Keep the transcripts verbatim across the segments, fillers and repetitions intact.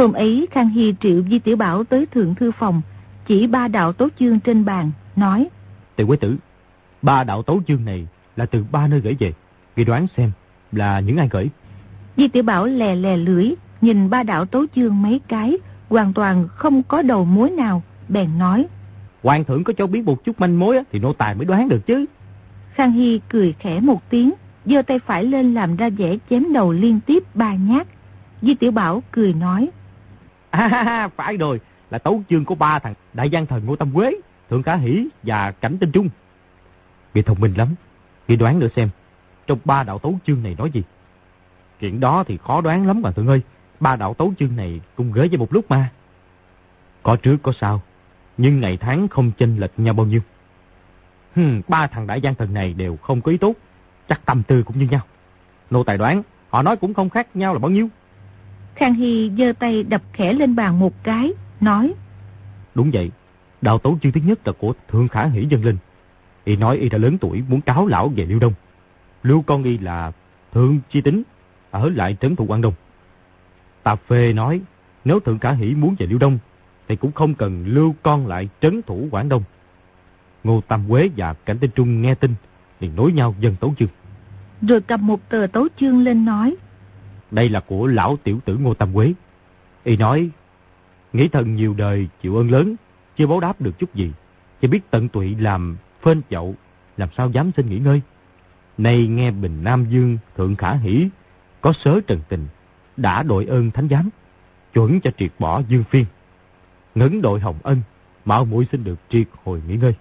Hôm ấy Khang Hy triệu Di Tiểu Bảo tới thượng thư phòng, chỉ ba đạo tấu chương trên bàn, nói: Tiểu quế tử, ba đạo tấu chương này là từ ba nơi gửi về, ngươi đoán xem là những ai gửi? Di Tiểu Bảo lè lè lưỡi, nhìn ba đạo tấu chương mấy cái, hoàn toàn không có đầu mối nào, bèn nói: Hoàng thượng có cho biết một chút manh mối thì nô tài mới đoán được chứ. Khang Hy cười khẽ một tiếng, giơ tay phải lên làm ra vẻ chém đầu liên tiếp ba nhát. Di Tiểu Bảo cười nói: À, phải rồi, là tấu chương của ba thằng đại gian thần Ngô Tam Quế, Thượng Khả Hỷ và Cảnh Tinh Trung. Ngươi thông minh lắm, ngươi đoán nữa xem, trong ba đạo tấu chương này nói gì? Chuyện đó thì khó đoán lắm Hoàng thượng ơi, ba đạo tấu chương này cùng gửi về một lúc mà. Có trước có sau, nhưng ngày tháng không chênh lệch nhau bao nhiêu. Hừm, ba thằng đại gian thần này đều không có ý tốt, chắc tâm tư cũng như nhau. Nô tài đoán, họ nói cũng không khác nhau là bao nhiêu. Khang Hy giơ tay đập khẽ lên bàn một cái, nói: Đúng vậy, đạo tấu chương thứ nhất là của Thượng Khả Hỷ dâng lên. Y nói y đã lớn tuổi muốn cáo lão về Liêu Đông. Lưu con y là Thượng Chi Tính, ở lại trấn thủ Quảng Đông. Tạp Phê nói nếu Thượng Khả Hỷ muốn về Liêu Đông thì cũng không cần lưu con lại trấn thủ Quảng Đông. Ngô Tam Quế và Cảnh Tinh Trung nghe tin liền nối nhau dâng tấu chương. Rồi cầm một tờ tấu chương lên nói: Đây là của lão tiểu tử Ngô Tam Quế. Y nói nghĩ thần nhiều đời chịu ơn lớn, chưa báo đáp được chút gì, chỉ biết tận tụy làm phên chậu, làm sao dám xin nghỉ ngơi. Nay nghe Bình Nam Dương Thượng Khả Hỷ có sớ trần tình, đã đội ơn thánh giám, chuẩn cho triệt bỏ Dương Phiên. Ngấn đội Hồng Ân, mạo muội xin được triệt hồi nghỉ ngơi.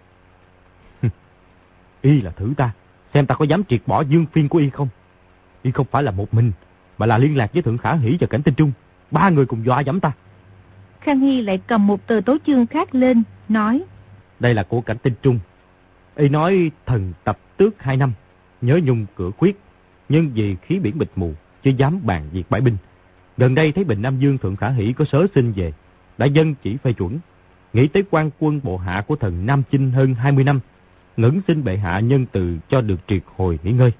Y là thử ta, xem ta có dám triệt bỏ Dương Phiên của y không. Y không phải là một mình, mà là liên lạc với Thượng Khả Hỷ và Cảnh Tinh Trung, ba người cùng dọa dẫm ta. Khang Hy lại cầm một tờ tấu chương khác lên, nói: Đây là của Cảnh Tinh Trung. Y nói thần tập tước hai năm, nhớ nhung cửa khuyết, nhưng vì khí biển mịt mù, chưa dám bàn việc bãi binh. Gần đây thấy Bình Nam Dương Thượng Khả Hỷ có sớ xin về, đã dân chỉ phê chuẩn. Nghĩ tới quan quân bộ hạ của thần Nam Chinh hơn hai mươi năm, ngẩn xin bệ hạ nhân từ cho được triệt hồi nghỉ ngơi.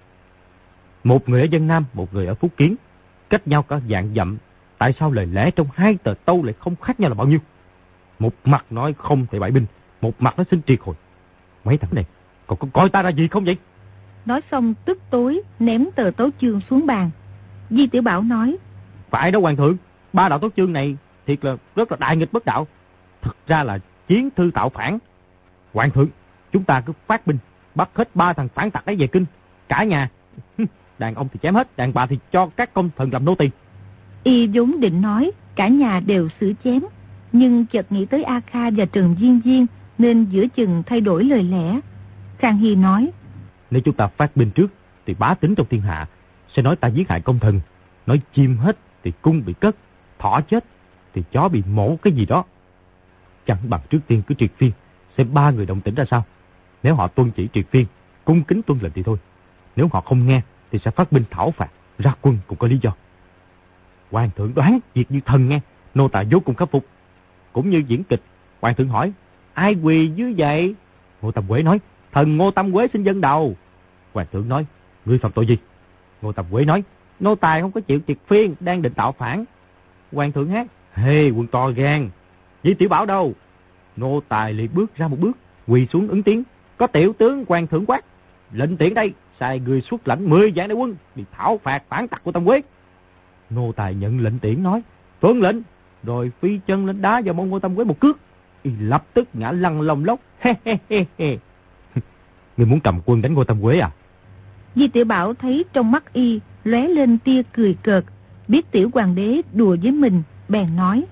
Một người ở Vân Nam, một người ở Phúc Kiến, cách nhau cả vạn dặm, tại sao lời lẽ trong hai tờ tâu lại không khác nhau là bao nhiêu? Một mặt nói không thể bãi binh, một mặt nói xin triệt hồi. Mấy thằng này còn có coi ta ra gì không vậy? Nói xong tức tối ném tờ tấu chương xuống bàn. Di Tiểu Bảo nói: Phải đó Hoàng thượng, ba đạo tấu chương này thiệt là rất là đại nghịch bất đạo, thật ra là chiến thư tạo phản. Hoàng thượng, chúng ta cứ phát binh bắt hết ba thằng phản tặc ấy về kinh, cả nhà. Đàn ông thì chém hết, đàn bà thì cho các công thần làm nô tỳ. Y vốn định nói cả nhà đều xử chém, nhưng chợt nghĩ tới A Kha và Trần Diên Diên, nên giữa chừng thay đổi lời lẽ. Khang Hy nói: Nếu chúng ta phát binh trước thì bá tính trong thiên hạ sẽ nói ta giết hại công thần, nói chim hết thì cung bị cất, thỏ chết thì chó bị mổ cái gì đó. Chẳng bằng trước tiên cứ triệt phiên, xem ba người đồng tình ra sao. Nếu họ tuân chỉ triệt phiên, cung kính tuân lệnh thì thôi. Nếu họ không nghe thì sẽ phát binh thảo phạt, ra quân cũng có lý do. Hoàng thượng đoán việc như thần nghe, nô tài vô cùng khắc phục. Cũng như diễn kịch, hoàng thượng hỏi: Ai quỳ dưới vậy? Ngô Tam Quế nói: Thần Ngô Tam Quế xin dâng đầu. Hoàng thượng nói: Ngươi phạm tội gì? Ngô Tam Quế nói: Nô tài không có chịu triệt phiên, đang định tạo phản. Hoàng thượng hát: Hê quân to gan, Di Tiểu Bảo đâu? Nô tài liệt bước ra một bước, quỳ xuống ứng tiếng: Có tiểu tướng Hoàng thượng quát, lệnh tiễn đây, sai người xuất lãnh mười vạn đại quân đi thảo phạt phản tặc của Tam Quế. Nô tài nhận lệnh tiễn nói: Tuân lệnh. Rồi phi chân lên đá vào mông Ngô Tam Quế một cước, y lập tức ngã lăn lông lốc. He he he he. Ngươi muốn cầm quân đánh Ngô Tam Quế à? Di Tiểu Bảo thấy trong mắt y lóe lên tia cười cợt, biết tiểu hoàng đế đùa với mình, bèn nói: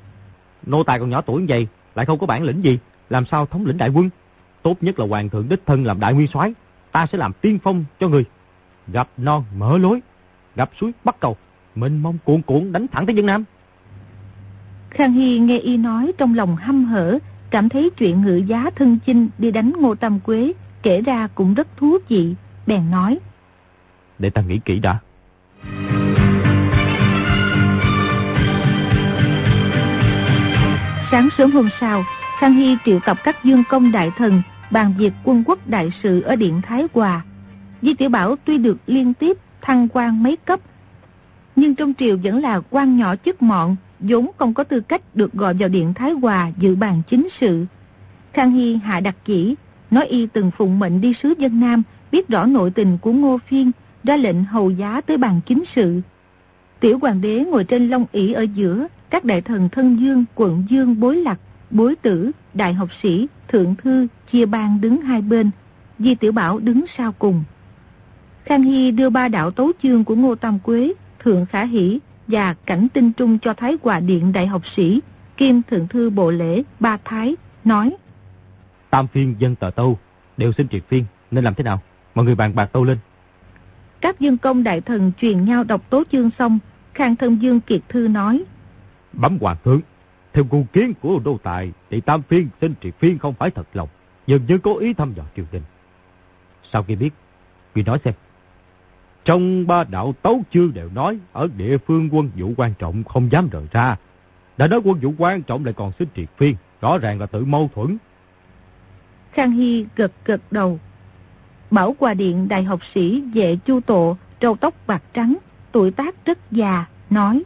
Nô tài còn nhỏ tuổi như vậy, lại không có bản lĩnh gì, làm sao thống lĩnh đại quân? Tốt nhất là hoàng thượng đích thân làm đại nguyên soái, ta sẽ làm tiên phong cho người. Gặp non mở lối, gặp suối bắt cầu, mênh mông cuộn cuộn đánh thẳng tới Vân Nam. Khang Hy nghe y nói trong lòng hăm hở, cảm thấy chuyện ngự giá thân chinh đi đánh Ngô Tam Quế kể ra cũng rất thú vị, bèn nói: Để ta nghĩ kỹ đã. Sáng sớm hôm sau, Khang Hy triệu tập các dương công đại thần bàn việc quân quốc đại sự ở điện Thái Hòa. Di Tiểu Bảo tuy được liên tiếp thăng quan mấy cấp, nhưng trong triều vẫn là quan nhỏ chức mọn, vốn không có tư cách được gọi vào điện Thái Hòa dự bàn chính sự. Khang Hy hạ đặc chỉ, nói y từng phụng mệnh đi sứ Vân Nam, biết rõ nội tình của Ngô Phiên, ra lệnh hầu giá tới bàn chính sự. Tiểu hoàng đế ngồi trên long ỷ ở giữa, các đại thần Thân Dương, Quận Dương, Bối Lạc, Bối Tử, đại học sĩ, thượng thư chia ban đứng hai bên, Di Tiểu Bảo đứng sau cùng. Khang Hy đưa ba đạo tấu chương của Ngô Tam Quế, Thượng Khả Hỷ và Cảnh Tinh Trung cho Thái Hòa Điện đại học sĩ, kiêm thượng thư bộ lễ Ba Thái, nói: Tam phiên dân tờ Tâu đều xin triệt phiên, nên làm thế nào? Mọi người bàn bạc tâu lên. Các dân công đại thần truyền nhau đọc tố chương xong, Khang Thân Dương kiệt thư nói: Bẩm hoàng thượng, theo cung kiến của đô tài thì tam phiên xin triệt phiên không phải thật lòng, dần dần cố ý thăm dò triều đình. Sau khi biết, người nói xem. Trong ba đạo tấu chương đều nói ở địa phương quân vụ quan trọng không dám rời ra. Đã nói quân vụ quan trọng lại còn xin triệt phiên, rõ ràng là tự mâu thuẫn. Khang Hy gật gật đầu. Bảo Hòa Điện đại học sĩ Vệ Chu Tộ, râu tóc bạc trắng, tuổi tác rất già, nói: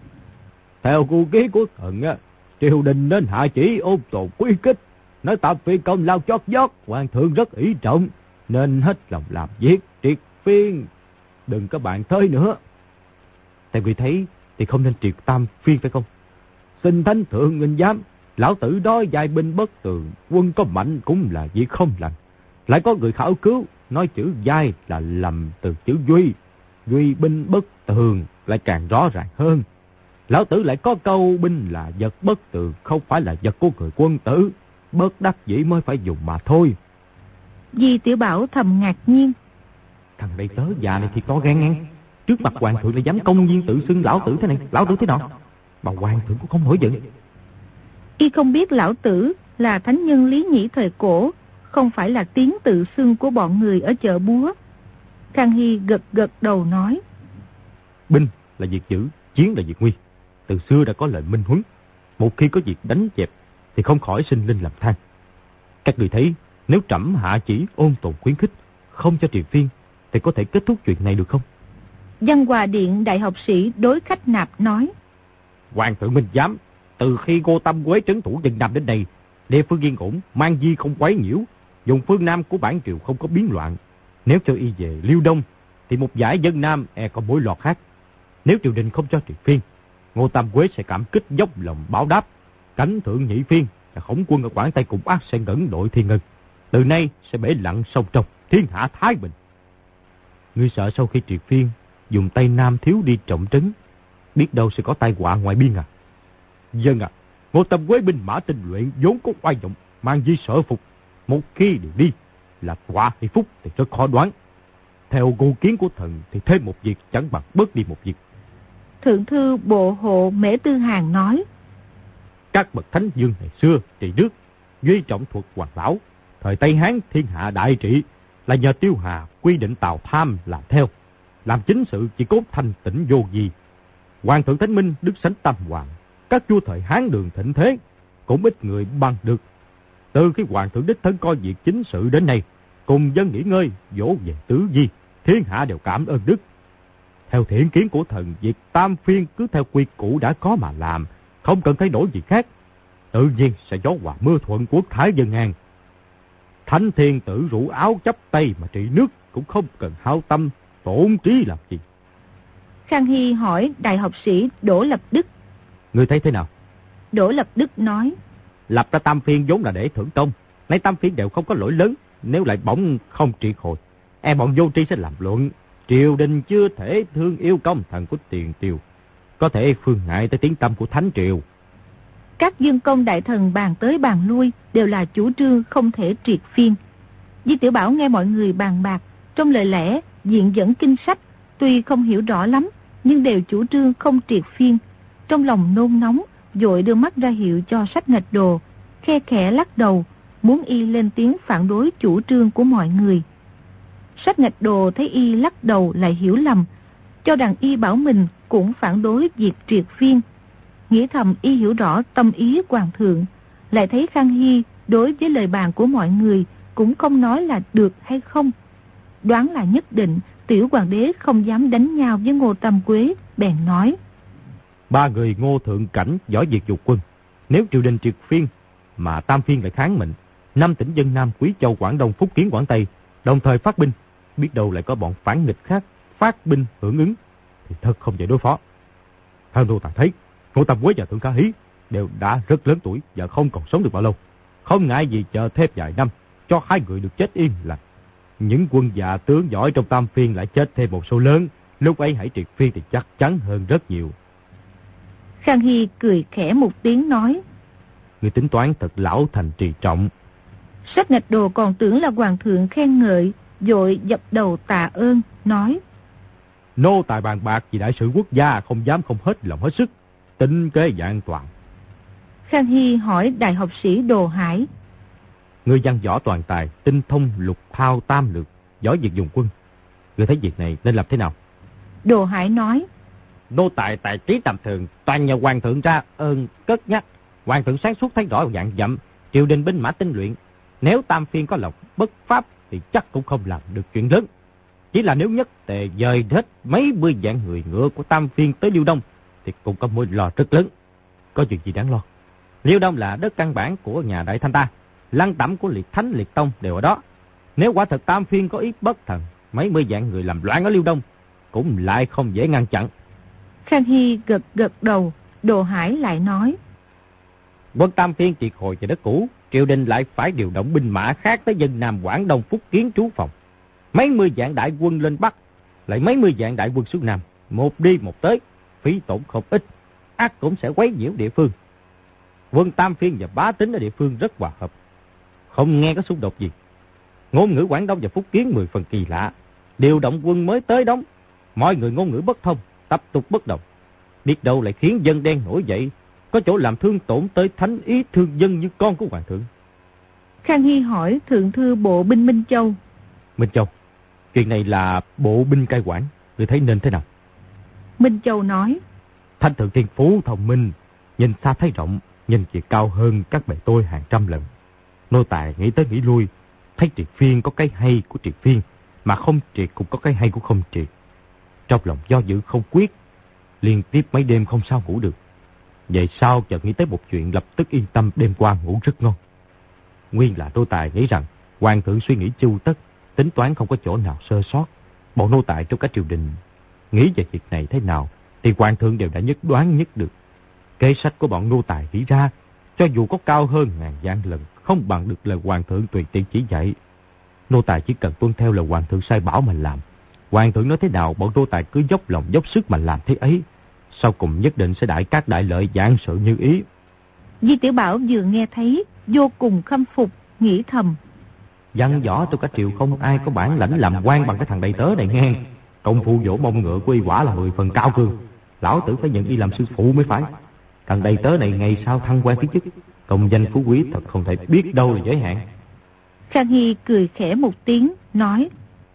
Theo cung kiến của thần á, triều đình nên hạ chỉ ôn tồn quy kích, nói tam phiên công lao chót vót, hoàng thượng rất ý trọng, nên hết lòng làm việc triệt phiên, đừng có bàn tới nữa. Tại vì thấy thì không nên triệt tam phiên phải không? Xin thánh thượng nghênh giám, lão tử đó giai binh bất tường, quân có mạnh cũng là việc không lành. Lại có người khảo cứu, nói chữ giai là lầm từ chữ duy, duy binh bất tường lại càng rõ ràng hơn. Lão tử lại có câu binh là vật bất tường, không phải là vật của người quân tử, bất đắc dĩ mới phải dùng mà thôi. Di Tiểu Bảo thầm ngạc nhiên. Thằng đầy tớ già này thì có gan ngang, trước mặt hoàng thượng lại dám công nhiên tự xưng lão tử thế này, lão tử thế nào? Mà hoàng thượng cũng không nổi giận. Y không biết lão tử là thánh nhân Lý Nhĩ thời cổ, không phải là tiếng tự xưng của bọn người ở chợ búa. Khang Hy gật gật đầu nói: Binh là việc giữ, chiến là việc nguy. Từ xưa đã có lời minh huấn, một khi có việc đánh dẹp thì không khỏi sinh linh làm than. Các người thấy, nếu trẫm hạ chỉ ôn tồn khuyến khích, không cho triệt phiên, thì có thể kết thúc chuyện này được không? Văn Hòa Điện đại học sĩ đối khách nạp nói: Hoàng thượng minh giám, từ khi Ngô Tam Quế trấn thủ Vân Nam đến đây, địa phương yên ổn, mang di không quấy nhiễu, vùng phương Nam của bản triều không có biến loạn. Nếu cho y về Liêu Đông, thì một giải dân Nam e có mối lo khác. Nếu triều đình không cho triệt phiên, Ngô Tam Quế sẽ cảm kích dốc lòng báo đáp. Cảnh thượng nhị phiên và khổng quân ở Quảng Tây cùng ác sẽ ngẩn đội thiên ngân. Từ nay sẽ bể lặng sông trong, thiên hạ thái bình. Ngươi sợ sau khi triệt phiên, dùng Tây Nam thiếu đi trọng trấn, biết đâu sẽ có tai họa ngoài biên à? Dân à, Ngô Tam Quế binh mã tinh luyện vốn có oai vọng, mang di sở phục. Một khi đều đi, là họa hay phúc thì rất khó đoán. Theo cô kiến của thần thì thêm một việc chẳng bằng bớt đi một việc. Thượng thư bộ hộ Mễ Tư Hàn nói: Các bậc thánh dương ngày xưa trị nước, duy trọng thuật hoàng lão. Thời Tây Hán thiên hạ đại trị là nhờ Tiêu Hà quy định Tào Tham làm theo. Làm chính sự chỉ cốt thanh tĩnh vô gì. Hoàng thượng Thánh Minh, Đức Sánh Tam Hoàng, các vua thời Hán Đường thịnh thế, cũng ít người bằng được. Từ khi hoàng thượng đích thân coi việc chính sự đến nay, cùng dân nghỉ ngơi, dỗ về tứ di, thiên hạ đều cảm ơn đức. Theo thiện kiến của thần, việc tam phiên cứ theo quy củ đã có mà làm, không cần thay đổi gì khác. Tự nhiên sẽ gió hòa mưa thuận quốc thái dân an. Thánh thiên tử rủ áo chắp tay mà trị nước, cũng không cần hao tâm, tổn trí làm gì. Khang Hy hỏi đại học sĩ Đỗ Lập Đức: Ngươi thấy thế nào? Đỗ Lập Đức nói: Lập ra tam phiên vốn là để thưởng công, nay tam phiên đều không có lỗi lớn, nếu lại bỗng không triệt hồi, e bọn vô tri sẽ làm luận. Triều đình chưa thể thương yêu công thần của tiền triều, có thể phương ngại tới tiếng tâm của thánh triều. Các dương công đại thần bàn tới bàn lui đều là chủ trương không thể triệt phiên. Di Tiểu Bảo nghe mọi người bàn bạc, trong lời lẽ diện dẫn kinh sách, tuy không hiểu rõ lắm nhưng đều chủ trương không triệt phiên. Trong lòng nôn nóng, vội đưa mắt ra hiệu cho Sách Nghịch Đồ, khe khẽ lắc đầu, muốn y lên tiếng phản đối chủ trương của mọi người. Sách Nghịch Đồ thấy y lắc đầu lại hiểu lầm, cho rằng y bảo mình cũng phản đối việc triệt phiên. Nghĩ thầm y hiểu rõ tâm ý hoàng thượng, lại thấy Khang Hy đối với lời bàn của mọi người cũng không nói là được hay không. Đoán là nhất định tiểu hoàng đế không dám đánh nhau với Ngô Tam Quế, bèn nói: Ba người Ngô Thượng Cảnh, Võ Diệt Dục Quân. Nếu triều đình triệt phiên mà Tam Phiên lại kháng mệnh, năm tỉnh dân Nam, Quý Châu, Quảng Đông, Phúc Kiến, Quảng Tây đồng thời phát binh, biết đâu lại có bọn phản nghịch khác phát binh hưởng ứng, thì thật không dễ đối phó. Theo nô tài thấy, Ngô Tam Quế và Thượng Khả Hí đều đã rất lớn tuổi và không còn sống được bao lâu, không ngại gì chờ thêm vài năm cho hai người được chết yên lành. Những quân già tướng giỏi trong Tam Phiên lại chết thêm một số lớn, lúc ấy hãy triệt phiên thì chắc chắn hơn rất nhiều. Khang Hy cười khẽ một tiếng nói: Người tính toán thật lão thành trì trọng. Sách Ngạch Đồ còn tưởng là hoàng thượng khen ngợi, vội dập đầu tạ ơn, nói: Nô tài bàn bạc vì đại sự quốc gia, không dám không hết lòng hết sức, tính kế vạn toàn. Khang Hy hỏi đại học sĩ Đồ Hải: Người văn võ toàn tài, tinh thông lục thao tam lược, giỏi việc dùng quân, người thấy việc này nên làm thế nào? Đồ Hải nói: Nô tài tài trí tầm thường, toàn nhờ hoàng thượng ra ơn cất nhắc. Hoàng thượng sáng suốt thấy rõ dạng dặm, triều đình binh mã tinh luyện. Nếu Tam Phiên có lòng bất pháp thì chắc cũng không làm được chuyện lớn. Chỉ là nếu nhất tề dời hết mấy mươi vạn người ngựa của Tam Phiên tới Liêu Đông thì cũng có mối lo rất lớn. Có chuyện gì đáng lo? Liêu Đông là đất căn bản của nhà Đại Thanh ta, lăng tẩm của liệt thánh liệt tông đều ở đó. Nếu quả thật Tam Phiên có ý bất thần, mấy mươi vạn người làm loạn ở Liêu Đông cũng lại không dễ ngăn chặn. Khang Hy gật gật đầu. Đồ Hải lại nói: Quân Tam Phiên triệt hồi về đất cũ, triều đình lại phải điều động binh mã khác tới dân Nam, Quảng Đông, Phúc Kiến trú phòng. Mấy mươi vạn đại quân lên Bắc, lại mấy mươi vạn đại quân xuống Nam, một đi một tới, phí tổn không ít, ắt cũng sẽ quấy nhiễu địa phương. Quân Tam Phiên và Bá Tính ở địa phương rất hòa hợp, không nghe có xung đột gì. Ngôn ngữ Quảng Đông và Phúc Kiến mười phần kỳ lạ, điều động quân mới tới đóng, mọi người ngôn ngữ bất thông, tập tục bất đồng, biết đâu lại khiến dân đen nổi dậy, có chỗ làm thương tổn tới thánh ý thương dân như con của hoàng thượng. Khang Hy hỏi thượng thư bộ binh Minh Châu: Minh Châu, chuyện này là bộ binh cai quản, người thấy nên thế nào? Minh Châu nói: Thanh thượng thiên phú thông minh, nhìn xa thấy rộng, nhìn việc cao hơn các bề tôi hàng trăm lần. Nô tài nghĩ tới nghĩ lui, thấy triệt phiên có cái hay của triệt phiên, mà không triệt cũng có cái hay của không triệt. Trong lòng do dự không quyết, liên tiếp mấy đêm không sao ngủ được. Vậy sao chợt nghĩ tới một chuyện, lập tức yên tâm, đêm qua ngủ rất ngon. Nguyên là nô tài nghĩ rằng hoàng thượng suy nghĩ chu tất, tính toán không có chỗ nào sơ sót. Bọn nô tài trong cả triều đình nghĩ về việc này thế nào thì hoàng thượng đều đã nhất đoán nhất được. Kế sách của bọn nô tài nghĩ ra, cho dù có cao hơn ngàn vạn lần, không bằng được lời hoàng thượng tùy tiện chỉ dạy. Nô tài chỉ cần tuân theo lời hoàng thượng sai bảo mà làm. Hoàng thượng nói thế nào, bọn nô tài cứ dốc lòng dốc sức mà làm thế ấy. Sau cùng nhất định sẽ đại cát đại lợi, vạn sự như ý. Di Tiểu Bảo vừa nghe thấy vô cùng khâm phục, nghĩ thầm: Văn võ trong cả triều không ai có bản lãnh làm quan bằng cái thằng đầy tớ này nghe. Công phu vỗ mông ngựa của y quả là mười phần cao cường, lão tử phải nhận y làm sư phụ mới phải. Thằng đầy tớ này ngày sau thăng quan tiến chức, công danh phú quý thật không thể biết đâu là giới hạn. Khang Hy cười khẽ một tiếng, nói: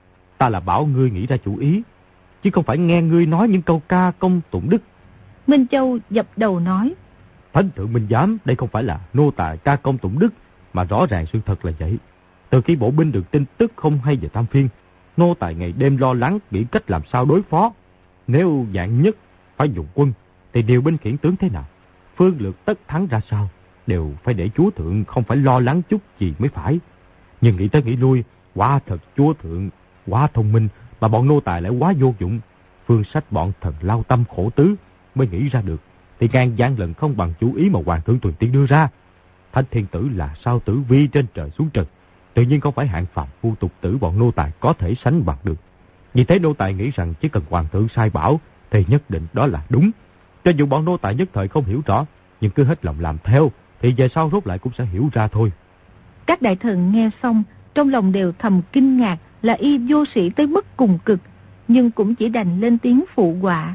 Ta là bảo ngươi nghĩ ra chủ ý, chứ không phải nghe ngươi nói những câu ca công tụng đức. Minh Châu dập đầu nói: Thánh thượng minh giám, đây không phải là nô tài ca công tụng đức, mà rõ ràng sự thật là vậy. Từ khi bộ binh được tin tức không hay về Tam Phiên, nô tài ngày đêm lo lắng nghĩ cách làm sao đối phó. Nếu vạn nhất phải dùng quân, thì điều binh khiển tướng thế nào, phương lược tất thắng ra sao, đều phải để chúa thượng không phải lo lắng chút gì mới phải. Nhưng nghĩ tới nghĩ lui, quả thật chúa thượng quá thông minh, mà bọn nô tài lại quá vô dụng. Phương sách bọn thần lao tâm khổ tứ mới nghĩ ra được, thì ngàn vạn lần không bằng chủ ý mà hoàng thượng tùy tiện đưa ra. Thánh thiên tử là sao tử vi trên trời xuống trần, tự nhiên không phải hạng phàm phu tục tử bọn nô tài có thể sánh bằng được. Vì thế nô tài nghĩ rằng chỉ cần hoàng thượng sai bảo thì nhất định đó là đúng. Cho dù bọn nô tài nhất thời không hiểu rõ, nhưng cứ hết lòng làm theo thì về sau rốt lại cũng sẽ hiểu ra thôi. Các đại thần nghe xong trong lòng đều thầm kinh ngạc là y vô sĩ tới mức cùng cực, nhưng cũng chỉ đành lên tiếng phụ họa.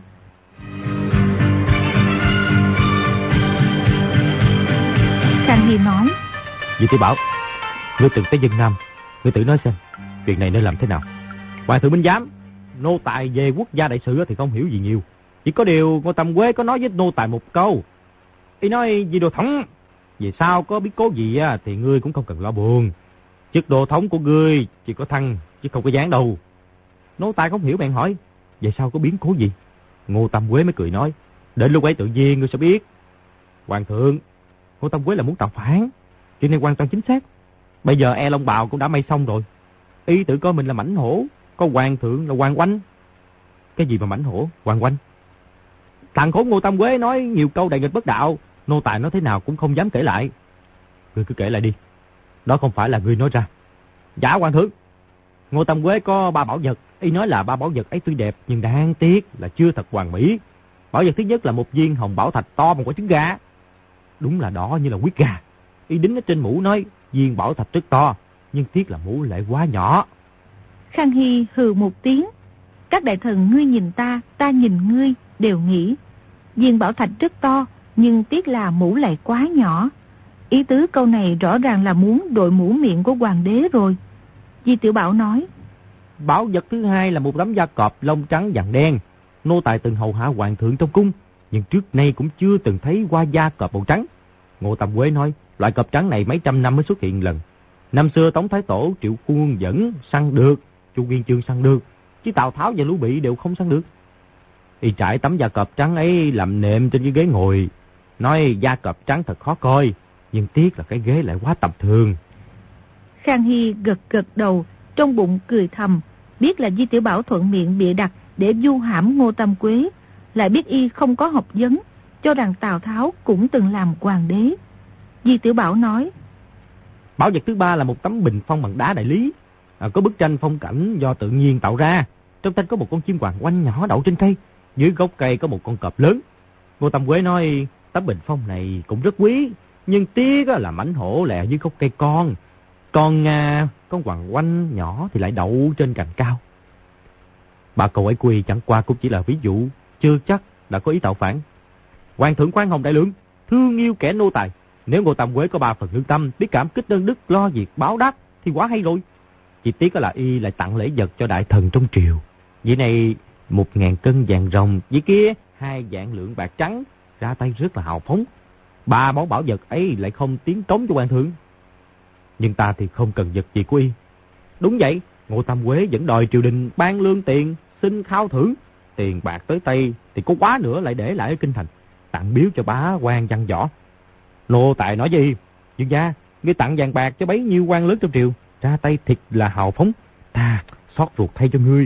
Khang Hy nói: Vì Tiểu Bảo, ngươi từng tới dân Nam, ngươi tự nói xem, chuyện này nên làm thế nào? Hoàng thượng minh giám, nô tài về quốc gia đại sự thì không hiểu gì nhiều. Chỉ có điều Ngô Tam Quế có nói với nô tài một câu. Y nói vì đồ thống, về sau có biết cố gì thì ngươi cũng không cần lo buồn. Chức đồ thống của ngươi chỉ có thăng chứ không có giáng đâu. Nô tài không hiểu bèn hỏi: vậy sao có biến cố gì? Ngô Tam Quế mới cười nói: Đến lúc ấy tự nhiên ngươi sẽ biết. Hoàng thượng, Ngô Tam Quế là muốn tạo phản. Chuyện này hoàn toàn chính xác. Bây giờ E Long Bào cũng đã may xong rồi. Y tự coi mình là mãnh hổ, có hoàng thượng là Hoàng Oanh. Cái gì mà mãnh hổ, Hoàng Oanh? Thằng khốn Ngô Tam Quế nói nhiều câu đại nghịch bất đạo, nô tài nói thế nào cũng không dám kể lại. Ngươi cứ kể lại đi. Đó không phải là ngươi nói ra. Dạ hoàng thượng, Ngô Tam Quế có ba bảo vật. Y nói là ba bảo vật ấy tuy đẹp nhưng đáng tiếc là chưa thật hoàn mỹ. Bảo vật thứ nhất là một viên hồng bảo thạch to bằng quả trứng gà. Đúng là đỏ như là huyết gà. Y đính ở trên mũ nói viên bảo thạch rất to, nhưng tiếc là mũ lại quá nhỏ. Khang Hy hừ một tiếng. Các đại thần ngươi nhìn ta, ta nhìn ngươi, đều nghĩ viên bảo thạch rất to, nhưng tiếc là mũ lại quá nhỏ. Ý tứ câu này rõ ràng là muốn đội mũ miệng của hoàng đế rồi. Di Tiểu Bảo nói, bảo vật thứ hai là một tấm da cọp lông trắng vàng đen. Nô tài từng hầu hạ hoàng thượng trong cung, nhưng trước nay cũng chưa từng thấy qua da cọp màu trắng. Ngô Tam Quế nói, loại cọp trắng này mấy trăm năm mới xuất hiện lần. Năm xưa Tống Thái Tổ Triệu Khuôn vẫn săn được, Chu Nguyên Chương săn được, chứ Tào Tháo và Lưu Bị đều không săn được. Y trải tấm da cọp trắng ấy làm nệm trên cái ghế ngồi, nói da cọp trắng thật khó coi, nhưng tiếc là cái ghế lại quá tầm thường. Khang Hy gật gật đầu, trong bụng cười thầm, biết là Di Tiểu Bảo thuận miệng bịa đặt để vu hãm Ngô Tam Quế, lại biết y không có học vấn, cho rằng Tào Tháo cũng từng làm hoàng đế. Di Tiểu Bảo nói, bảo vật thứ ba là một tấm bình phong bằng đá đại lý, à, có bức tranh phong cảnh do tự nhiên tạo ra. Trong tranh có một con chim hoàng oanh nhỏ đậu trên cây, dưới gốc cây có một con cọp lớn. Ngô Tam Quế nói tấm bình phong này cũng rất quý, nhưng tiếc là mãnh hổ lẹ dưới gốc cây con, còn à, con hoàng oanh nhỏ thì lại đậu trên cành cao. Ba câu ấy quy chẳng qua cũng chỉ là ví dụ, chưa chắc đã có ý tạo phản. Hoàng thượng khoan hồng đại lượng, thương yêu kẻ nô tài. Nếu Ngô Tam Quế có ba phần lương tâm, biết cảm kích ơn đức, lo việc báo đáp thì quá hay rồi. Chỉ tiếc là y lại tặng lễ vật cho đại thần trong triều. Vậy này một ngàn cân vàng rồng, với kia hai vạn lượng bạc trắng, ra tay rất là hào phóng. Ba món bảo vật ấy lại không tiến cống cho hoàng thượng. Nhưng ta thì không cần vật gì của y. Đúng vậy, Ngô Tam Quế vẫn đòi triều đình ban lương tiền, xin khao thưởng. Tiền bạc tới tay thì có quá nữa lại để lại ở kinh thành, tặng biếu cho bá quan văn võ. Nô tài nói gì? Dương gia, ngươi tặng vàng bạc cho bấy nhiêu quan lớn trong triều, ra tay thiệt là hào phóng, ta xót ruột thay cho ngươi.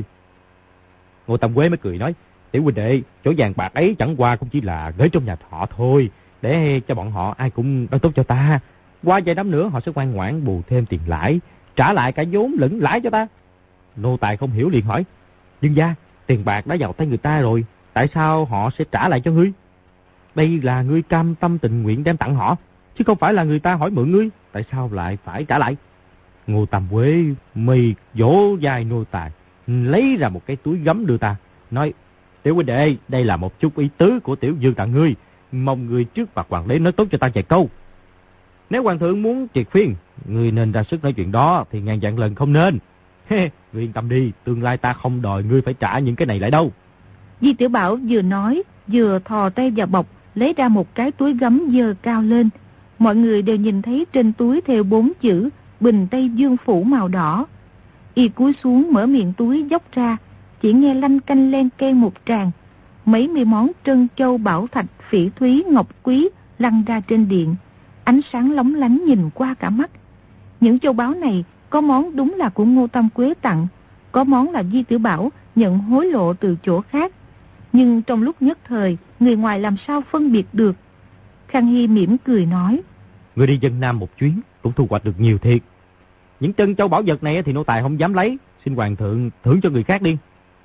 Ngô Tam Quế mới cười nói, tiểu huynh đệ, chỗ vàng bạc ấy chẳng qua cũng chỉ là gửi trong nhà họ thôi, để cho bọn họ ai cũng đang tốt cho ta. Qua vài năm nữa họ sẽ ngoan ngoãn bù thêm tiền lãi, trả lại cả vốn lẫn lãi cho ta. Nô tài không hiểu liền hỏi, Dương gia, tiền bạc đã vào tay người ta rồi, tại sao họ sẽ trả lại cho ngươi? Đây là ngươi cam tâm tình nguyện đem tặng họ, chứ không phải là người ta hỏi mượn ngươi, tại sao lại phải trả lại? Ngô Tam Quế mì vỗ vai nô tài, lấy ra một cái túi gấm đưa ta, nói, tiểu huynh đệ, đây là một chút ý tứ của tiểu dương tặng ngươi, mong ngươi trước mặt hoàng đế nói tốt cho ta vài câu. Nếu hoàng thượng muốn triệt phiên, ngươi nên ra sức nói chuyện đó, thì ngàn vạn lần không nên. Ngươi yên tâm đi, tương lai ta không đòi ngươi phải trả những cái này lại đâu. Di Tiểu Bảo vừa nói, vừa thò tay vào bọc, lấy ra một cái túi gấm dơ cao lên. Mọi người đều nhìn thấy trên túi theo bốn chữ Bình Tây Dương Phủ màu đỏ. Y cúi xuống mở miệng túi dốc ra, chỉ nghe lanh canh len keng một tràng. Mấy mươi món trân châu bảo thạch phỉ thúy ngọc quý lăn ra trên điện, ánh sáng lóng lánh nhìn qua cả mắt. Những châu báu này có món đúng là của Ngô Tam Quế tặng, có món là Di Tiểu Bảo nhận hối lộ từ chỗ khác. Nhưng trong lúc nhất thời, người ngoài làm sao phân biệt được. Khang Hy mỉm cười nói, người đi dân Nam một chuyến cũng thu hoạch được nhiều thiệt. Những trân châu bảo vật này thì nô tài không dám lấy, xin hoàng thượng thưởng cho người khác đi.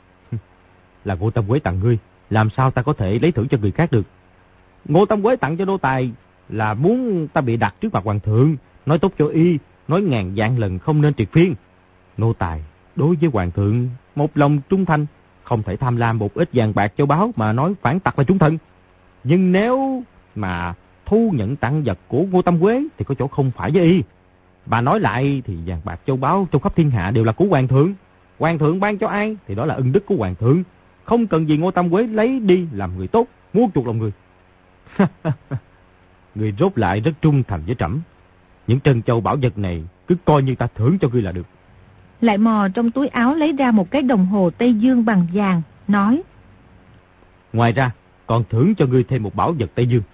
Là Ngô Tam Quế tặng ngươi, làm sao ta có thể lấy thưởng cho người khác được? Ngô Tam Quế tặng cho nô tài là muốn ta bị đặt trước mặt hoàng thượng, nói tốt cho y, nói ngàn vạn lần không nên triệt phiên. Nô tài đối với hoàng thượng một lòng trung thành, không thể tham lam một ít vàng bạc châu báu mà nói phản tặc là trung thân. Nhưng nếu mà thu nhận tặng vật của Ngô Tam Quế thì có chỗ không phải với y. Bà nói lại thì vàng bạc châu báu trong khắp thiên hạ đều là của hoàng thượng. Hoàng thượng ban cho ai thì đó là ân đức của hoàng thượng. Không cần gì Ngô Tam Quế lấy đi làm người tốt, muốn chuộc lòng người. Người rốt lại rất trung thành với trẫm. Những trân châu bảo vật này cứ coi như ta thưởng cho ngươi là được. Lại mò trong túi áo lấy ra một cái đồng hồ Tây Dương bằng vàng, nói, ngoài ra còn thưởng cho ngươi thêm một bảo vật Tây Dương.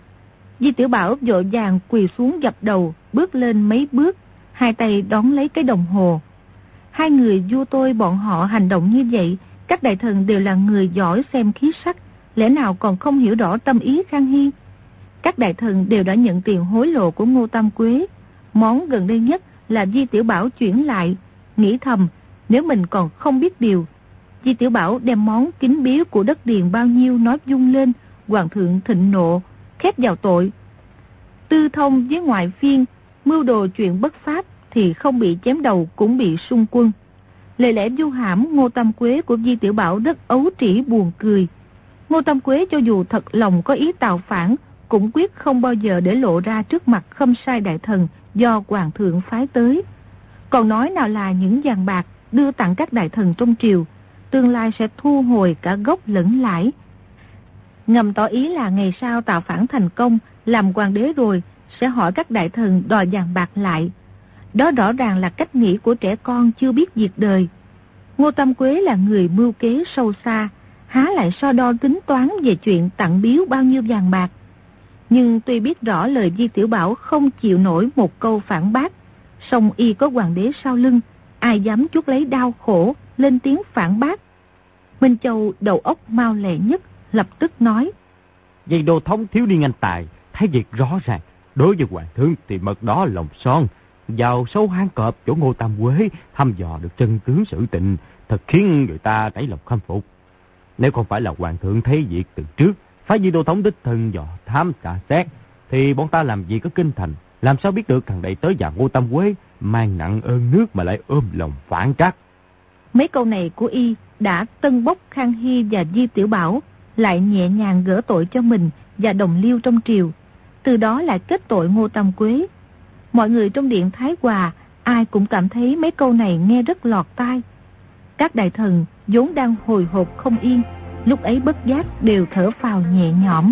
Di Tiểu Bảo vội vàng quỳ xuống dập đầu, bước lên mấy bước, hai tay đón lấy cái đồng hồ. Hai người vua tôi bọn họ hành động như vậy, các đại thần đều là người giỏi xem khí sắc, lẽ nào còn không hiểu rõ tâm ý Khang Hy. Các đại thần đều đã nhận tiền hối lộ của Ngô Tam Quế. Món gần đây nhất là Di Tiểu Bảo chuyển lại, nghĩ thầm, nếu mình còn không biết điều. Di Tiểu Bảo đem món kính biếu của đất điền bao nhiêu nói dung lên, hoàng thượng thịnh nộ, khép vào tội. Tư thông với ngoại phiên, mưu đồ chuyện bất pháp thì không bị chém đầu cũng bị xung quân. Lời lẽ du hãm Ngô Tam Quế của Di Tiểu Bảo rất ấu trĩ buồn cười. Ngô Tam Quế cho dù thật lòng có ý tạo phản, cũng quyết không bao giờ để lộ ra trước mặt Khâm Sai đại thần do hoàng thượng phái tới. Còn nói nào là những vàng bạc đưa tặng các đại thần trong triều, tương lai sẽ thu hồi cả gốc lẫn lãi. Ngầm tỏ ý là ngày sau tạo phản thành công, làm hoàng đế rồi, sẽ hỏi các đại thần đòi vàng bạc lại. Đó rõ ràng là cách nghĩ của trẻ con chưa biết việc đời. Ngô Tam Quế là người mưu kế sâu xa, há lại so đo tính toán về chuyện tặng biếu bao nhiêu vàng bạc. Nhưng tuy biết rõ lời Di Tiểu Bảo không chịu nổi một câu phản bác, song y có hoàng đế sau lưng, ai dám chuốc lấy đau khổ, lên tiếng phản bác. Minh Châu đầu óc mau lẹ nhất, lập tức nói: Vậy Đô thống thiếu niên anh tài, thấy việc rõ ràng, đối với hoàng thượng thì mật đó lòng son, vào sâu hang cọp chỗ Ngô Tam Quế thăm dò được chân tướng sự tình, thật khiến người ta nảy lòng khâm phục. Nếu không phải là hoàng thượng thấy việc từ trước, phái Di Đô thống đích thân dò thám trả xét, thì bọn ta làm gì có kinh thành, làm sao biết được thằng đệ tới nhà Ngô Tam Quế mang nặng ơn nước mà lại ôm lòng phản trắc. Mấy câu này của y đã tân bốc Khang Hy và Di Tiểu Bảo, lại nhẹ nhàng gỡ tội cho mình và đồng liêu trong triều, từ đó lại kết tội Ngô Tam Quế. Mọi người trong điện Thái Hòa ai cũng cảm thấy mấy câu này nghe rất lọt tai. Các đại thần vốn đang hồi hộp không yên, lúc ấy bất giác đều thở phào nhẹ nhõm.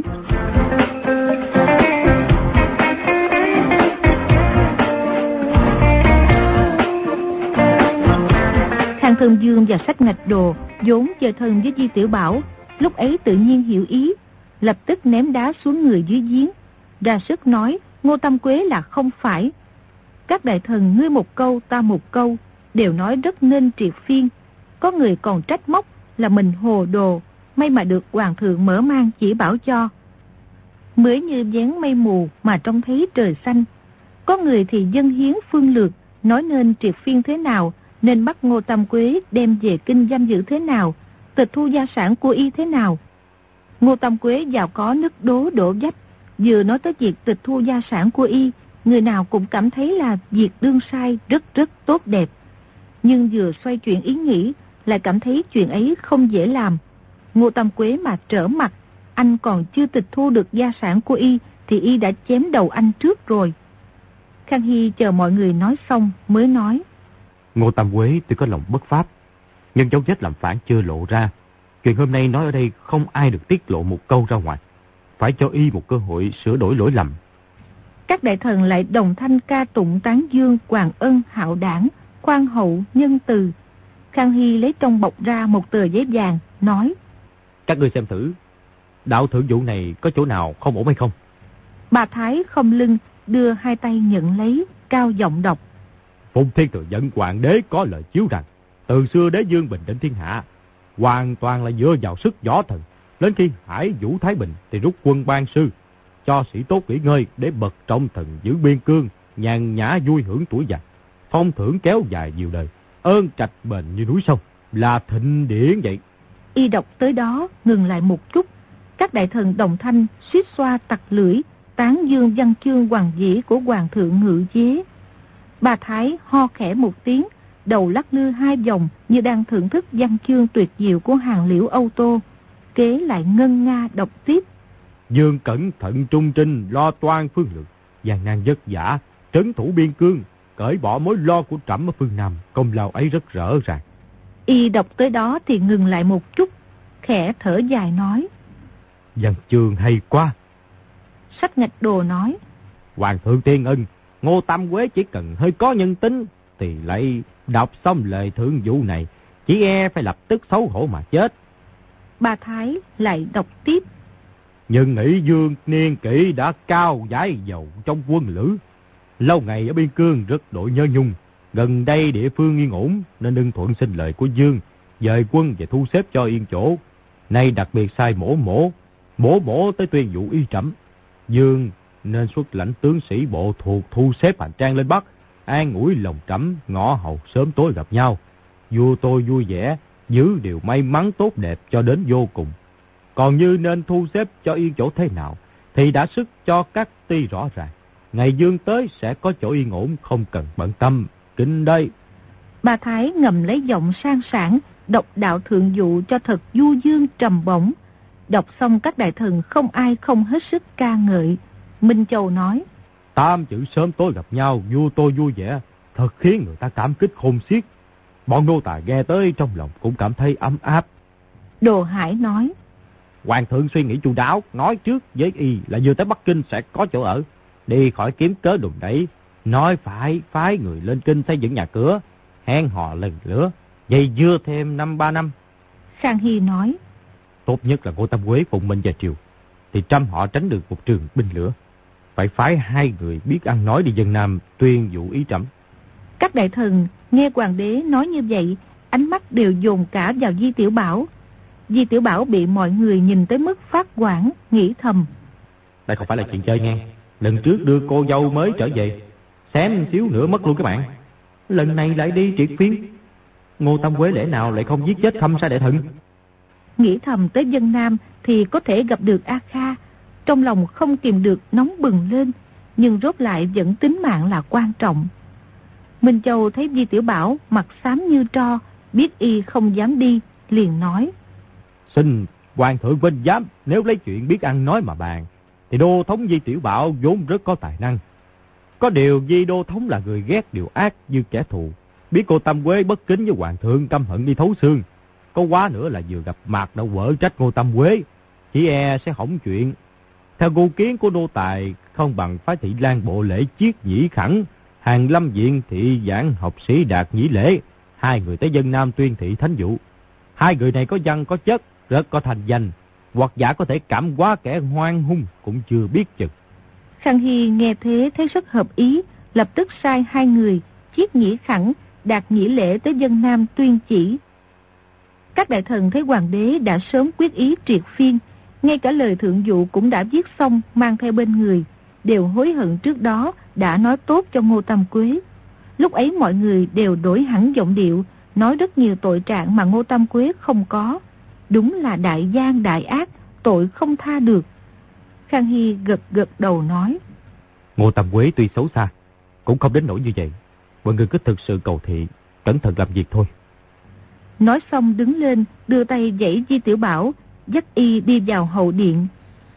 Khang Thân Dương và Sách Ngạch Đồ vốn chơi thân với Di Tiểu Bảo, lúc ấy tự nhiên hiểu ý, lập tức ném đá xuống người dưới giếng, ra sức nói Ngô Tam Quế là không phải. Các đại thần ngươi một câu ta một câu, đều nói rất nên triệt phiên. Có người còn trách móc là mình hồ đồ, may mà được hoàng thượng mở mang chỉ bảo cho. Mới như dáng mây mù mà trông thấy trời xanh. Có người thì dâng hiến phương lược, nói nên triệt phiên thế nào, nên bắt Ngô Tam Quế đem về kinh giam giữ thế nào, tịch thu gia sản của y thế nào. Ngô Tam Quế giàu có nứt đố đổ vách, vừa nói tới việc tịch thu gia sản của y, người nào cũng cảm thấy là việc đương sai rất rất tốt đẹp. Nhưng vừa xoay chuyện ý nghĩ, lại cảm thấy chuyện ấy không dễ làm. Ngô Tam Quế mà trở mặt, anh còn chưa tịch thu được gia sản của y, thì y đã chém đầu anh trước rồi. Khang Hy chờ mọi người nói xong mới nói: Ngô Tam Quế tuy có lòng bất pháp, nhưng dấu vết làm phản chưa lộ ra. Chuyện hôm nay nói ở đây không ai được tiết lộ một câu ra ngoài, phải cho y một cơ hội sửa đổi lỗi lầm. Các đại thần lại đồng thanh ca tụng tán dương hoàng ân hạo đảng, khoan hậu nhân từ. Khang Hy lấy trong bọc ra một tờ giấy vàng, nói: Các ngươi xem thử, đạo thưởng vụ này có chỗ nào không ổn hay không? Bà Thái không lưng, đưa hai tay nhận lấy, cao giọng đọc: Phụng Thiên Thừa Dẫn Hoàng đế có lời chiếu rằng, từ xưa đế dương bình định thiên hạ, hoàn toàn là dựa vào sức võ thần. Đến khi Hải Vũ Thái Bình thì rút quân ban sư, cho sĩ tốt nghỉ ngơi để bậc trọng thần giữ biên cương, nhàn nhã vui hưởng tuổi già. Phong thưởng kéo dài nhiều đời, ơn trạch bền như núi sông, là thịnh điển vậy. Y đọc tới đó ngừng lại một chút, các đại thần đồng thanh suýt xoa tặc lưỡi, tán dương văn chương hoàng dĩ của hoàng thượng ngự chế. Bà Thái ho khẽ một tiếng, đầu lắc lư hai vòng như đang thưởng thức văn chương tuyệt diệu của Hàng Liễu Âu Tô. Kế lại ngân nga đọc tiếp: Dương cẩn thận trung trinh, lo toan phương lược, gian nan vất vả, trấn thủ biên cương, cởi bỏ mối lo của trẫm ở phương Nam, công lao ấy rất rõ ràng. Y đọc tới đó thì ngừng lại một chút, khẽ thở dài nói: Văn chương hay quá. Sách Ngạch Đồ nói: Hoàng thượng thiên ân, Ngô Tam Quế chỉ cần hơi có nhân tính thì lại đọc xong lời thưởng vụ này, chỉ e phải lập tức xấu hổ mà chết. Bà Thái lại đọc tiếp: Nhưng nghĩ Dương niên kỷ đã cao giải dầu trong quân lữ, lâu ngày ở biên cương rất đội nhớ nhung. Gần đây địa phương yên ổn nên ưng thuận xin lời của Dương dời quân và thu xếp cho yên chỗ. Nay đặc biệt sai mổ mổ, mổ mổ tới tuyên vụ y trẫm. Dương nên xuất lãnh tướng sĩ bộ thuộc thu xếp hành trang lên Bắc, an ủi lòng trẫm, ngõ hầu sớm tối gặp nhau. Vua tôi vui vẻ, giữ điều may mắn tốt đẹp cho đến vô cùng. Còn như nên thu xếp cho yên chỗ thế nào thì đã sức cho các ty rõ ràng. Ngày Dương tới sẽ có chỗ yên ổn, không cần bận tâm. Kính đây. Bà Thái ngầm lấy giọng sang sảng, đọc đạo thượng dụ cho thật du dương trầm bổng. Đọc xong các đại thần không ai không hết sức ca ngợi. Minh Châu nói: Tam chữ sớm tối gặp nhau, vua tôi vui vẻ, thật khiến người ta cảm kích khôn xiết. Bọn nô tài nghe tới trong lòng cũng cảm thấy ấm áp. Đồ Hải nói: Hoàng thượng suy nghĩ chu đáo, nói trước với y là vừa tới Bắc Kinh sẽ có chỗ ở, đi khỏi kiếm cớ đùn đẩy, nói phải phái người lên kinh xây dựng nhà cửa, hẹn hò lần lửa, vậy dưa thêm năm ba năm. Khang Hy nói: Tốt nhất là Ngô Tam Quế phụng mệnh vào triều, thì trăm họ tránh được một trường binh lửa. Phải phái hai người biết ăn nói đi dân Nam tuyên vụ ý trẫm. Các đại thần nghe hoàng đế nói như vậy, ánh mắt đều dồn cả vào Di Tiểu Bảo. Di Tiểu Bảo bị mọi người nhìn tới mức phát hoảng, nghĩ thầm: Đây không phải là chuyện chơi nghe. Lần trước đưa cô dâu mới trở về, xém xíu nữa mất luôn cái mạng. Lần này lại đi triệt phiên. Ngô Tam Quế lẽ nào lại không giết chết Khâm Sai đại thần? Nghĩ thầm tới dân Nam thì có thể gặp được A Kha, trong lòng không kìm được nóng bừng lên, nhưng rốt lại vẫn tính mạng là quan trọng. Minh Châu thấy Di Tiểu Bảo mặt xám như tro, biết y không dám đi, liền nói: Xin hoàng thượng vinh giám, nếu lấy chuyện biết ăn nói mà bàn, thì đô thống Di Tiểu Bảo vốn rất có tài năng. Có điều Di đô thống là người ghét điều ác như kẻ thù, biết cô Tam Quế bất kính với hoàng thượng, căm hận đi thấu xương. Có quá nữa là vừa gặp mặt đã quở trách Ngô Tam Quế, chỉ e sẽ hỏng chuyện. Theo ngu kiến của nô tài, không bằng phái thị Lan bộ lễ chiết nhĩ khẳng, Hàng Lâm viện thị giảng học sĩ Đạt Nhĩ Lễ, hai người tới dân Nam tuyên thị thánh vụ. Hai người này có văn có chất, rất có thành danh, hoặc giả có thể cảm hóa kẻ hoang hung cũng chưa biết chừng. Khang Hy nghe thế thấy rất hợp ý, lập tức sai hai người chiết nhĩ khẳng, Đạt Nhĩ Lễ tới dân Nam tuyên chỉ. Các đại thần thấy hoàng đế đã sớm quyết ý triệt phiên, ngay cả lời thượng dụ cũng đã viết xong mang theo bên người, đều hối hận trước đó đã nói tốt cho Ngô Tam Quế. Lúc ấy mọi người đều đổi hẳn giọng điệu, nói rất nhiều tội trạng mà Ngô Tam Quế không có. Đúng là đại gian đại ác, tội không tha được. Khang Hy gật gật đầu nói: Ngô Tam Quế tuy xấu xa, cũng không đến nỗi như vậy. Mọi người cứ thực sự cầu thị, cẩn thận làm việc thôi. Nói xong đứng lên, đưa tay dãy Di Tiểu Bảo, dắt y đi vào hậu điện.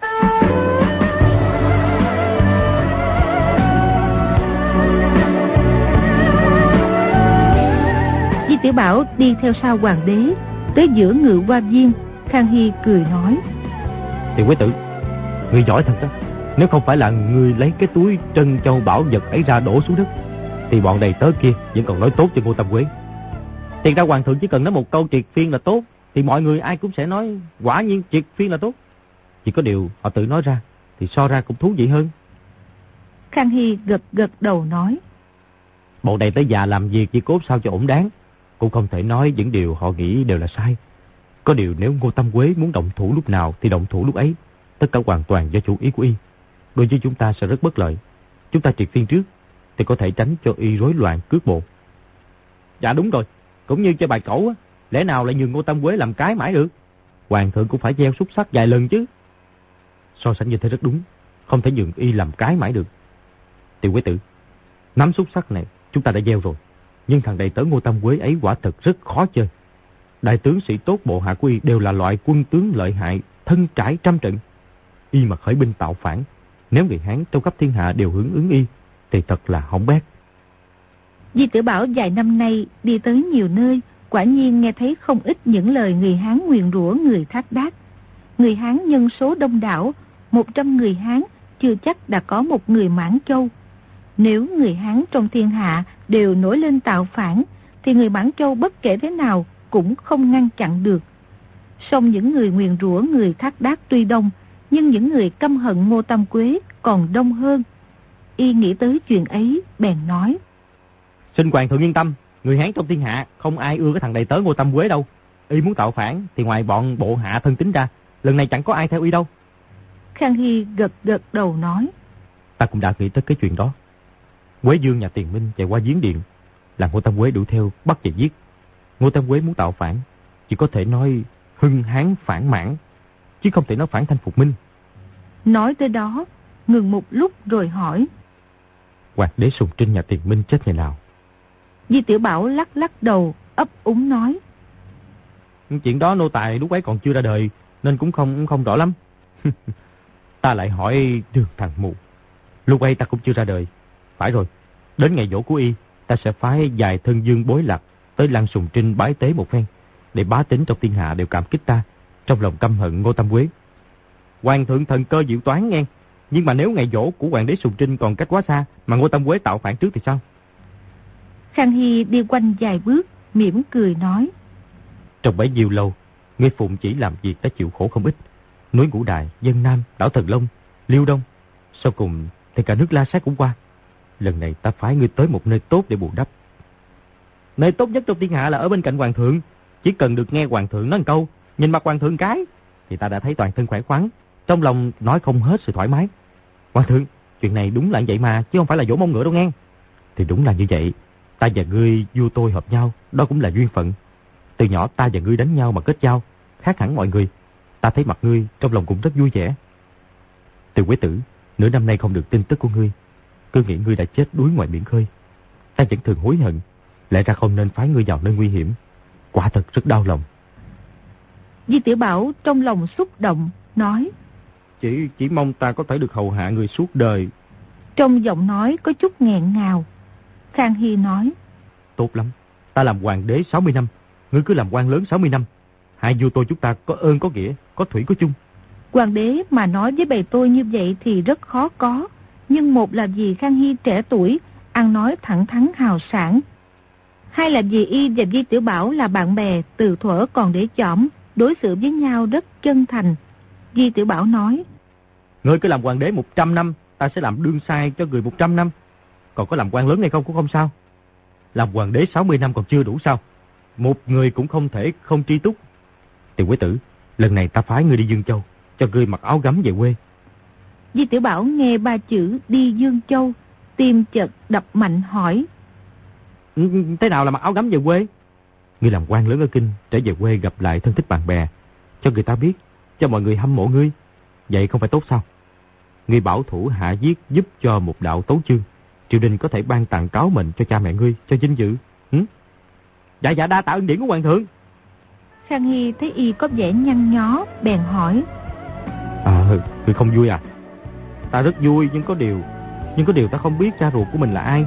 Di Tiểu Bảo đi theo sau hoàng đế, tới giữa ngự hoa viên. Khang Hy cười nói: Tiểu Quế tử, người giỏi thật đó. Nếu không phải là người lấy cái túi trân châu bảo vật ấy ra đổ xuống đất, thì bọn đầy tớ kia vẫn còn nói tốt cho Ngô Tam Quế. Thì ra hoàng thượng chỉ cần nói một câu triệt phiên là tốt, thì mọi người ai cũng sẽ nói quả nhiên triệt phiên là tốt. Chỉ có điều họ tự nói ra thì so ra cũng thú vị hơn. Khang Hy gật gật đầu nói: Bọn đầy tớ già làm việc chỉ cốt sao cho ổn đáng, cũng không thể nói những điều họ nghĩ đều là sai. Có điều nếu Ngô Tam Quế muốn động thủ lúc nào thì động thủ lúc ấy, tất cả hoàn toàn do chủ ý của y. Đối với chúng ta sẽ rất bất lợi. Chúng ta triệt phiên trước thì có thể tránh cho y rối loạn cước bộ. Dạ đúng rồi, cũng như chơi bài cẩu á, lẽ nào lại nhường Ngô Tam Quế làm cái mãi được? Hoàng thượng cũng phải gieo xúc sắc vài lần chứ. So sánh như thế rất đúng, không thể nhường y làm cái mãi được. Tiểu Quế tử, nắm xúc sắc này chúng ta đã gieo rồi, nhưng thằng đầy tớ Ngô Tam Quế ấy quả thật rất khó chơi. Đại tướng sĩ tốt bộ hạ của y đều là loại quân tướng lợi hại, thân trải trăm trận. Y mà khởi binh tạo phản, nếu người Hán trong khắp thiên hạ đều hưởng ứng y, thì thật là hỏng bét. Di Tiểu Bảo vài năm nay đi tới nhiều nơi, quả nhiên nghe thấy không ít những lời người Hán nguyền rủa người Thác Đác. Người Hán nhân số đông đảo, một trăm người Hán chưa chắc đã có một người Mãn Châu. Nếu người Hán trong thiên hạ đều nổi lên tạo phản, thì người Mãn Châu bất kể thế nào cũng không ngăn chặn được. Song những người nguyền rủa người Thác Đác tuy đông, nhưng những người căm hận Ngô Tam Quế còn đông hơn. Y nghĩ tới chuyện ấy, bèn nói: Xin hoàng thượng yên tâm, người Hán trong thiên hạ không ai ưa cái thằng đầy tớ Ngô Tam Quế đâu. Y muốn tạo phản thì ngoài bọn bộ hạ thân tín ra, lần này chẳng có ai theo y đâu. Khang Hy gật gật đầu nói: Ta cũng đã nghĩ tới cái chuyện đó. Quế Dương nhà Tiền Minh chạy qua Giếng Điện, làm Ngô Tam Quế đuổi theo bắt về giết. Ngô Tam Quế muốn tạo phản, chỉ có thể nói hưng hán phản mãn, chứ không thể nói phản thanh phục minh. Nói tới đó, ngừng một lúc rồi hỏi: Hoàng đế Sùng Trinh nhà Tiền Minh chết ngày nào? Di Tiểu Bảo lắc lắc đầu, ấp úng nói: Chuyện đó nô tài lúc ấy còn chưa ra đời, nên cũng không không rõ lắm. Ta lại hỏi Đường thằng mù, lúc ấy ta cũng chưa ra đời. Phải rồi, đến ngày giỗ của y, ta sẽ phái vài thân dương bối lạc tới lăng Sùng Trinh bái tế một phen, để bá tính trong thiên hạ đều cảm kích ta, trong lòng căm hận Ngô Tam Quế. Hoàng thượng thần cơ diệu toán nghe, nhưng mà nếu ngày giỗ của hoàng đế Sùng Trinh còn cách quá xa, mà Ngô Tam Quế tạo phản trước thì sao? Khang Hy đi quanh vài bước, mỉm cười nói: Trong bấy nhiêu lâu, ngươi phụng chỉ làm việc đã chịu khổ không ít. Núi Ngũ Đài, Vân Nam, đảo Thần Long, Liêu Đông, sau cùng thì cả nước La Sát cũng qua. Lần này ta phái ngươi tới một nơi tốt để bù đắp. Nơi tốt nhất trong thiên hạ là ở bên cạnh hoàng thượng. Chỉ cần được nghe hoàng thượng nói một câu, nhìn mặt hoàng thượng cái, thì ta đã thấy toàn thân khỏe khoắn, trong lòng nói không hết sự thoải mái. Hoàng thượng, chuyện này đúng là vậy mà, chứ không phải là dỗ mông ngựa đâu nghe. Thì đúng là như vậy. Ta và ngươi vua tôi hợp nhau, đó cũng là duyên phận. Từ nhỏ ta và ngươi đánh nhau mà kết giao, khác hẳn mọi người. Ta thấy mặt ngươi, trong lòng cũng rất vui vẻ. Từ Quế tử, nửa năm nay không được tin tức của ngươi, cứ nghĩ ngươi đã chết đuối ngoài biển khơi. Ta vẫn thường hối hận, lẽ ra không nên phái ngươi vào nơi nguy hiểm. Quả thật rất đau lòng. Di Tiểu Bảo trong lòng xúc động, nói: Chỉ chỉ mong ta có thể được hầu hạ người suốt đời. Trong giọng nói có chút nghẹn ngào. Khang Hy nói: Tốt lắm, ta làm hoàng đế sáu mươi năm, ngươi cứ làm quan lớn sáu mươi năm. Hai vua tôi chúng ta có ơn có nghĩa, có thủy có chung. Hoàng đế mà nói với bề tôi như vậy thì rất khó có. Nhưng một là vì Khang Hy trẻ tuổi, ăn nói thẳng thắn hào sảng. Hai là vì y và Di Tiểu Bảo là bạn bè từ thuở còn để chỏm, đối xử với nhau rất chân thành. Di Tiểu Bảo nói: Ngươi cứ làm hoàng đế một trăm năm, ta sẽ làm đương sai cho người một trăm năm. Còn có làm quan lớn hay không cũng không sao. Làm hoàng đế sáu mươi năm còn chưa đủ sao? Một người cũng không thể không tri túc. Tiểu Quế tử, lần này ta phái ngươi đi Dương Châu, cho ngươi mặc áo gấm về quê. Di Tiểu Bảo nghe ba chữ đi Dương Châu, tim chợt đập mạnh hỏi: Thế nào là mặc áo gấm về quê? Ngươi làm quan lớn ở kinh, trở về quê gặp lại thân thích bạn bè, cho người ta biết, cho mọi người hâm mộ ngươi. Vậy không phải tốt sao? Ngươi bảo thủ hạ giết giúp cho một đạo tấu chương, triều đình có thể ban tặng cáo mệnh cho cha mẹ ngươi, cho vinh dự. Hử? Dạ dạ đa tạ ân điển của hoàng thượng. Khang Hy thấy y có vẻ nhăn nhó, bèn hỏi: À, ngươi không vui à? Ta rất vui, nhưng có điều, nhưng có điều ta không biết cha ruột của mình là ai.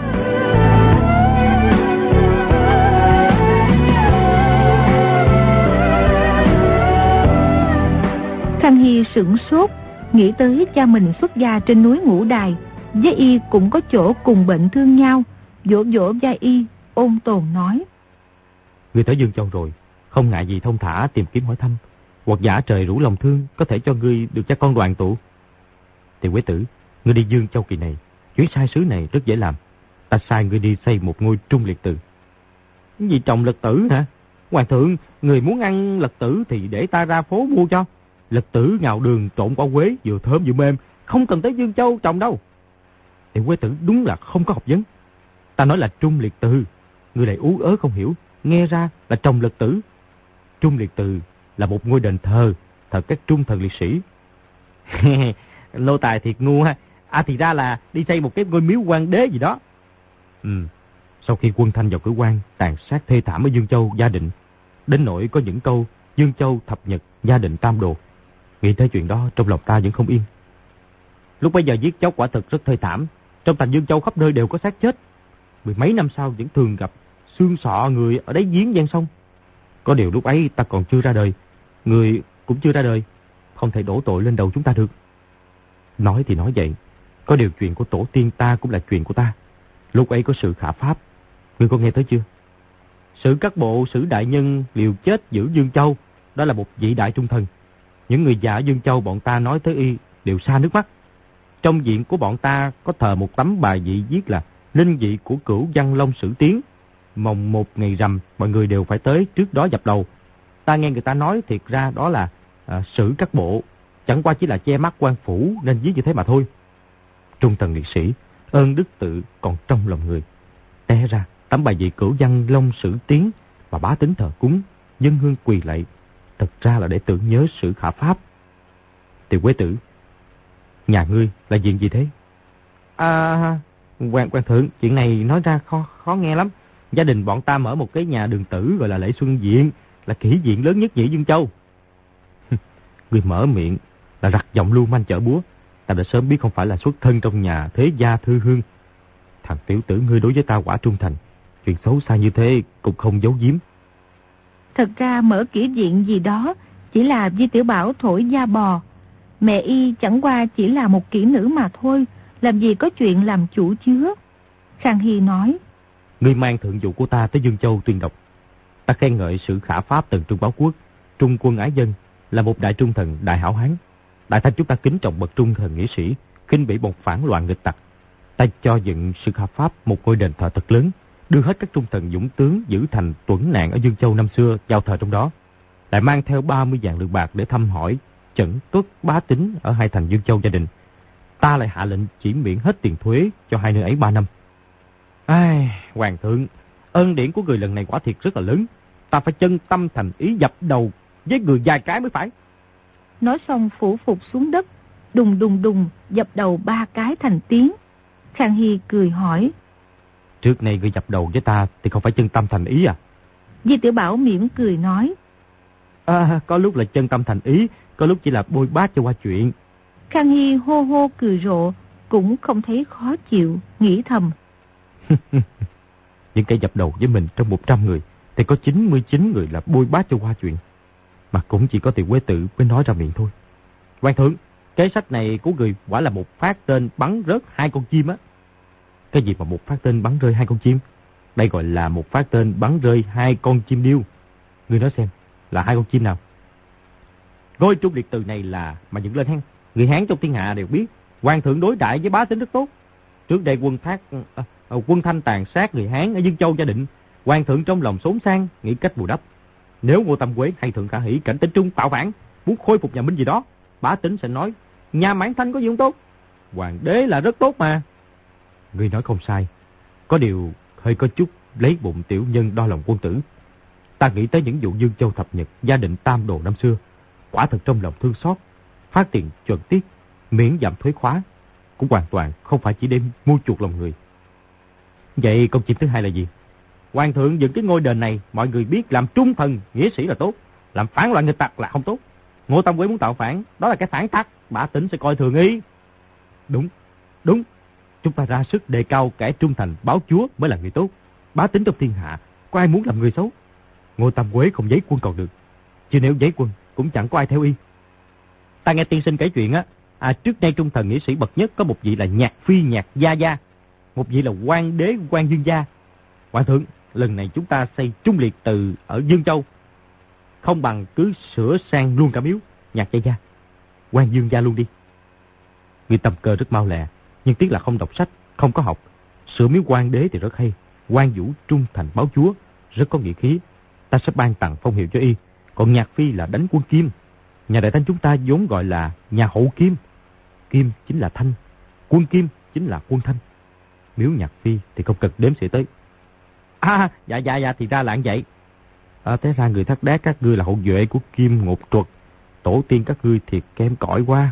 Khang Hy sửng sốt, nghĩ tới cha mình xuất gia trên núi Ngũ Đài, với y cũng có chỗ cùng bệnh thương nhau, vỗ vỗ vai y, ôn tồn nói: Ngươi tới Dương Châu rồi, không ngại gì thông thả tìm kiếm hỏi thăm, hoặc giả trời rủ lòng thương, có thể cho ngươi được cha con đoàn tụ. Thì Quế tử, ngươi đi Dương Châu kỳ này, chuyến sai sứ này rất dễ làm. Ta sai ngươi đi xây một ngôi trung liệt tự. Cái gì trồng lật tử hả? Hoàng thượng, người muốn ăn lật tử thì để ta ra phố mua cho. Lật tử ngào đường trộn quả quế, vừa thơm vừa mềm, không cần tới Dương Châu trồng đâu. Thì Quế tử đúng là không có học vấn. Ta nói là trung liệt tự, ngươi lại ú ớ không hiểu, nghe ra là trồng lật tử. Trung liệt tự là một ngôi đền thờ, thờ các trung thần liệt sĩ. Nô tài thiệt ngu ha. À thì ra là đi xây một cái ngôi miếu quan đế gì đó. Ừ. Sau khi quân Thanh vào cửa quan tàn sát thê thảm ở Dương Châu Gia Định, đến nỗi có những câu Dương Châu thập nhật, Gia Định tam đồ, nghĩ tới chuyện đó trong lòng ta vẫn không yên. Lúc bây giờ giết chóc quả thực rất thê thảm, trong thành Dương Châu khắp nơi đều có xác chết. Mười mấy năm sau vẫn thường gặp xương sọ người ở đáy giếng ven sông. Có điều lúc ấy ta còn chưa ra đời, người cũng chưa ra đời, không thể đổ tội lên đầu chúng ta được. Nói thì nói vậy, có điều chuyện của tổ tiên ta cũng là chuyện của ta. Lúc ấy có sự khả pháp, ngươi có nghe tới chưa? Sử các bộ sử đại nhân liều chết giữ Dương Châu, đó là một vị đại trung thần. Những người già ở Dương Châu bọn ta nói tới y đều xa nước mắt. Trong viện của bọn ta có thờ một tấm bài vị viết là linh vị của Cửu Văn Long Sử Tiến. Mồng một ngày rằm, mọi người đều phải tới trước đó dập đầu. Ta nghe người ta nói thiệt ra đó là à, sử các bộ, chẳng qua chỉ là che mắt quan phủ nên viết như thế mà thôi. Trung thần liệt sĩ, ơn đức tự còn trong lòng người. Té ra, tấm bài vị Cửu Văn Long Sử Tiến mà bá tính thờ cúng, dân hương quỳ lạy, thật ra là để tưởng nhớ Sử Khả Pháp. Tiểu Quế Tử, nhà ngươi là chuyện gì thế? À, quan quan thượng, chuyện này nói ra khó khó nghe lắm. Gia đình bọn ta mở một cái nhà đường tử gọi là Lễ Xuân Viện, là kỷ viện lớn nhất nhị Dương Châu. Ngươi mở miệng là rặt giọng lưu manh chở búa. Ta đã sớm biết không phải là xuất thân trong nhà thế gia thư hương. Thằng tiểu tử ngươi đối với ta quả trung thành, chuyện xấu xa như thế cũng không giấu giếm. Thật ra mở kỷ viện gì đó chỉ là Di Tiểu Bảo thổi da bò. Mẹ y chẳng qua chỉ là một kỹ nữ mà thôi, làm gì có chuyện làm chủ chứa. Khang Hy nói, ngươi mang thượng vụ của ta tới Dương Châu tuyên đọc. Ta khen ngợi Sử Khả Pháp tần trung báo quốc, trung quân ái dân, là một đại trung thần, đại hảo hán. Đại thanh chúng ta kính trọng bậc trung thần nghĩa sĩ, khinh bỉ một phản loạn nghịch tặc. Ta cho dựng Sử Khả Pháp một ngôi đền thờ thật lớn, đưa hết các trung thần dũng tướng giữ thành tuấn nạn ở Dương Châu năm xưa giao thờ trong đó. Lại mang theo ba mươi vạn lượng bạc để thăm hỏi chẩn tuất bá tính ở hai thành Dương Châu gia đình. Ta lại hạ lệnh chỉ miễn hết tiền thuế cho hai nơi ấy ba năm. Ai, hoàng thượng, ơn điển của người lần này quả thiệt rất là lớn. Ta phải chân tâm thành ý dập đầu với người vài cái mới phải. Nói xong phủ phục xuống đất, đùng đùng đùng dập đầu ba cái thành tiếng. Khang Hy cười hỏi, trước này người dập đầu với ta thì không phải chân tâm thành ý à? Di Tiểu Bảo mỉm cười nói, À, có lúc là chân tâm thành ý, có lúc chỉ là bôi bát cho qua chuyện. Khang Hy hô hô cười rộ, cũng không thấy khó chịu, nghĩ thầm. Những kẻ dập đầu với mình trong một trăm người thì có chín mươi chín người là bôi bát cho qua chuyện. Mà cũng chỉ có Tiểu Quế Tử mới nói ra miệng thôi. Hoàng thượng, cái sách này của người quả là một phát tên bắn rớt hai con chim á. Cái gì mà một phát tên bắn rơi hai con chim? Đây gọi là một phát tên bắn rơi hai con chim điêu. Ngươi nói xem, là hai con chim nào? Ngôi trung liệt từ này là mà dựng lên hang. Người Hán trong thiên hạ đều biết hoàng thượng đối đãi với bá tính rất tốt. Trước đây quân thác à, à, quân Thanh tàn sát người Hán ở Dương Châu gia định, hoàng thượng trong lòng xốn sang nghĩ cách bù đắp. Nếu Ngô Tam Quế hay Thượng Khả Hỷ cảnh Tỉnh Trung tạo phản, muốn khôi phục nhà Minh gì đó, bá tính sẽ nói nhà Mãn Thanh có gì không tốt, hoàng đế là rất tốt mà. Người nói không sai, có điều hơi có chút lấy bụng tiểu nhân đo lòng quân tử. Ta nghĩ tới những vụ Dương Châu thập nhật, gia định tam đồ năm xưa, quả thật trong lòng thương xót. Phát tiền chuẩn tiết, miễn giảm thuế khóa, cũng hoàn toàn không phải chỉ để mua chuộc lòng người. Vậy công chim thứ hai là gì? Hoàng thượng dựng cái ngôi đền này, mọi người biết làm trung thần nghĩa sĩ là tốt, làm phản loạn nghịch tặc là không tốt. Ngô Tam Quế muốn tạo phản, đó là cái phản tắc, bá tính sẽ coi thường ý. Đúng, đúng, chúng ta ra sức đề cao kẻ trung thành báo chúa mới là người tốt. Bá tính trong thiên hạ, có ai muốn làm người xấu? Ngô Tam Quế không giấy quân còn được, chứ nếu giấy quân cũng chẳng có ai theo y. Ta nghe tiên sinh kể chuyện á, à, trước đây trung thần nghĩa sĩ bậc nhất có một vị là Nhạc Phi Nhạc Gia Gia, một vị là Quan Đế Quan Dương Gia. Hoàng thượng, lần này chúng ta xây trung liệt từ ở Dương Châu, không bằng cứ sửa sang luôn cả miếu Nhạc Gia Gia, Quan Dương Gia luôn đi. Người tầm cơ rất mau lẹ, nhưng tiếc là không đọc sách, không có học. Sửa miếu Quan Đế thì rất hay, Quan Vũ trung thành báo chúa, rất có nghĩa khí. Ta sẽ ban tặng phong hiệu cho y. Còn Nhạc Phi là đánh quân Kim. Nhà Đại Thanh chúng ta vốn gọi là nhà hậu Kim. Kim chính là Thanh, quân Kim chính là quân Thanh. Miếu Nhạc Phi thì không cần đếm xỉa tới. À, dạ dạ dạ, thì ra là như vậy. À, thế ra người Thác Đát các ngươi là hậu duệ của Kim Ngột Truật. Tổ tiên các ngươi thiệt kém cỏi quá.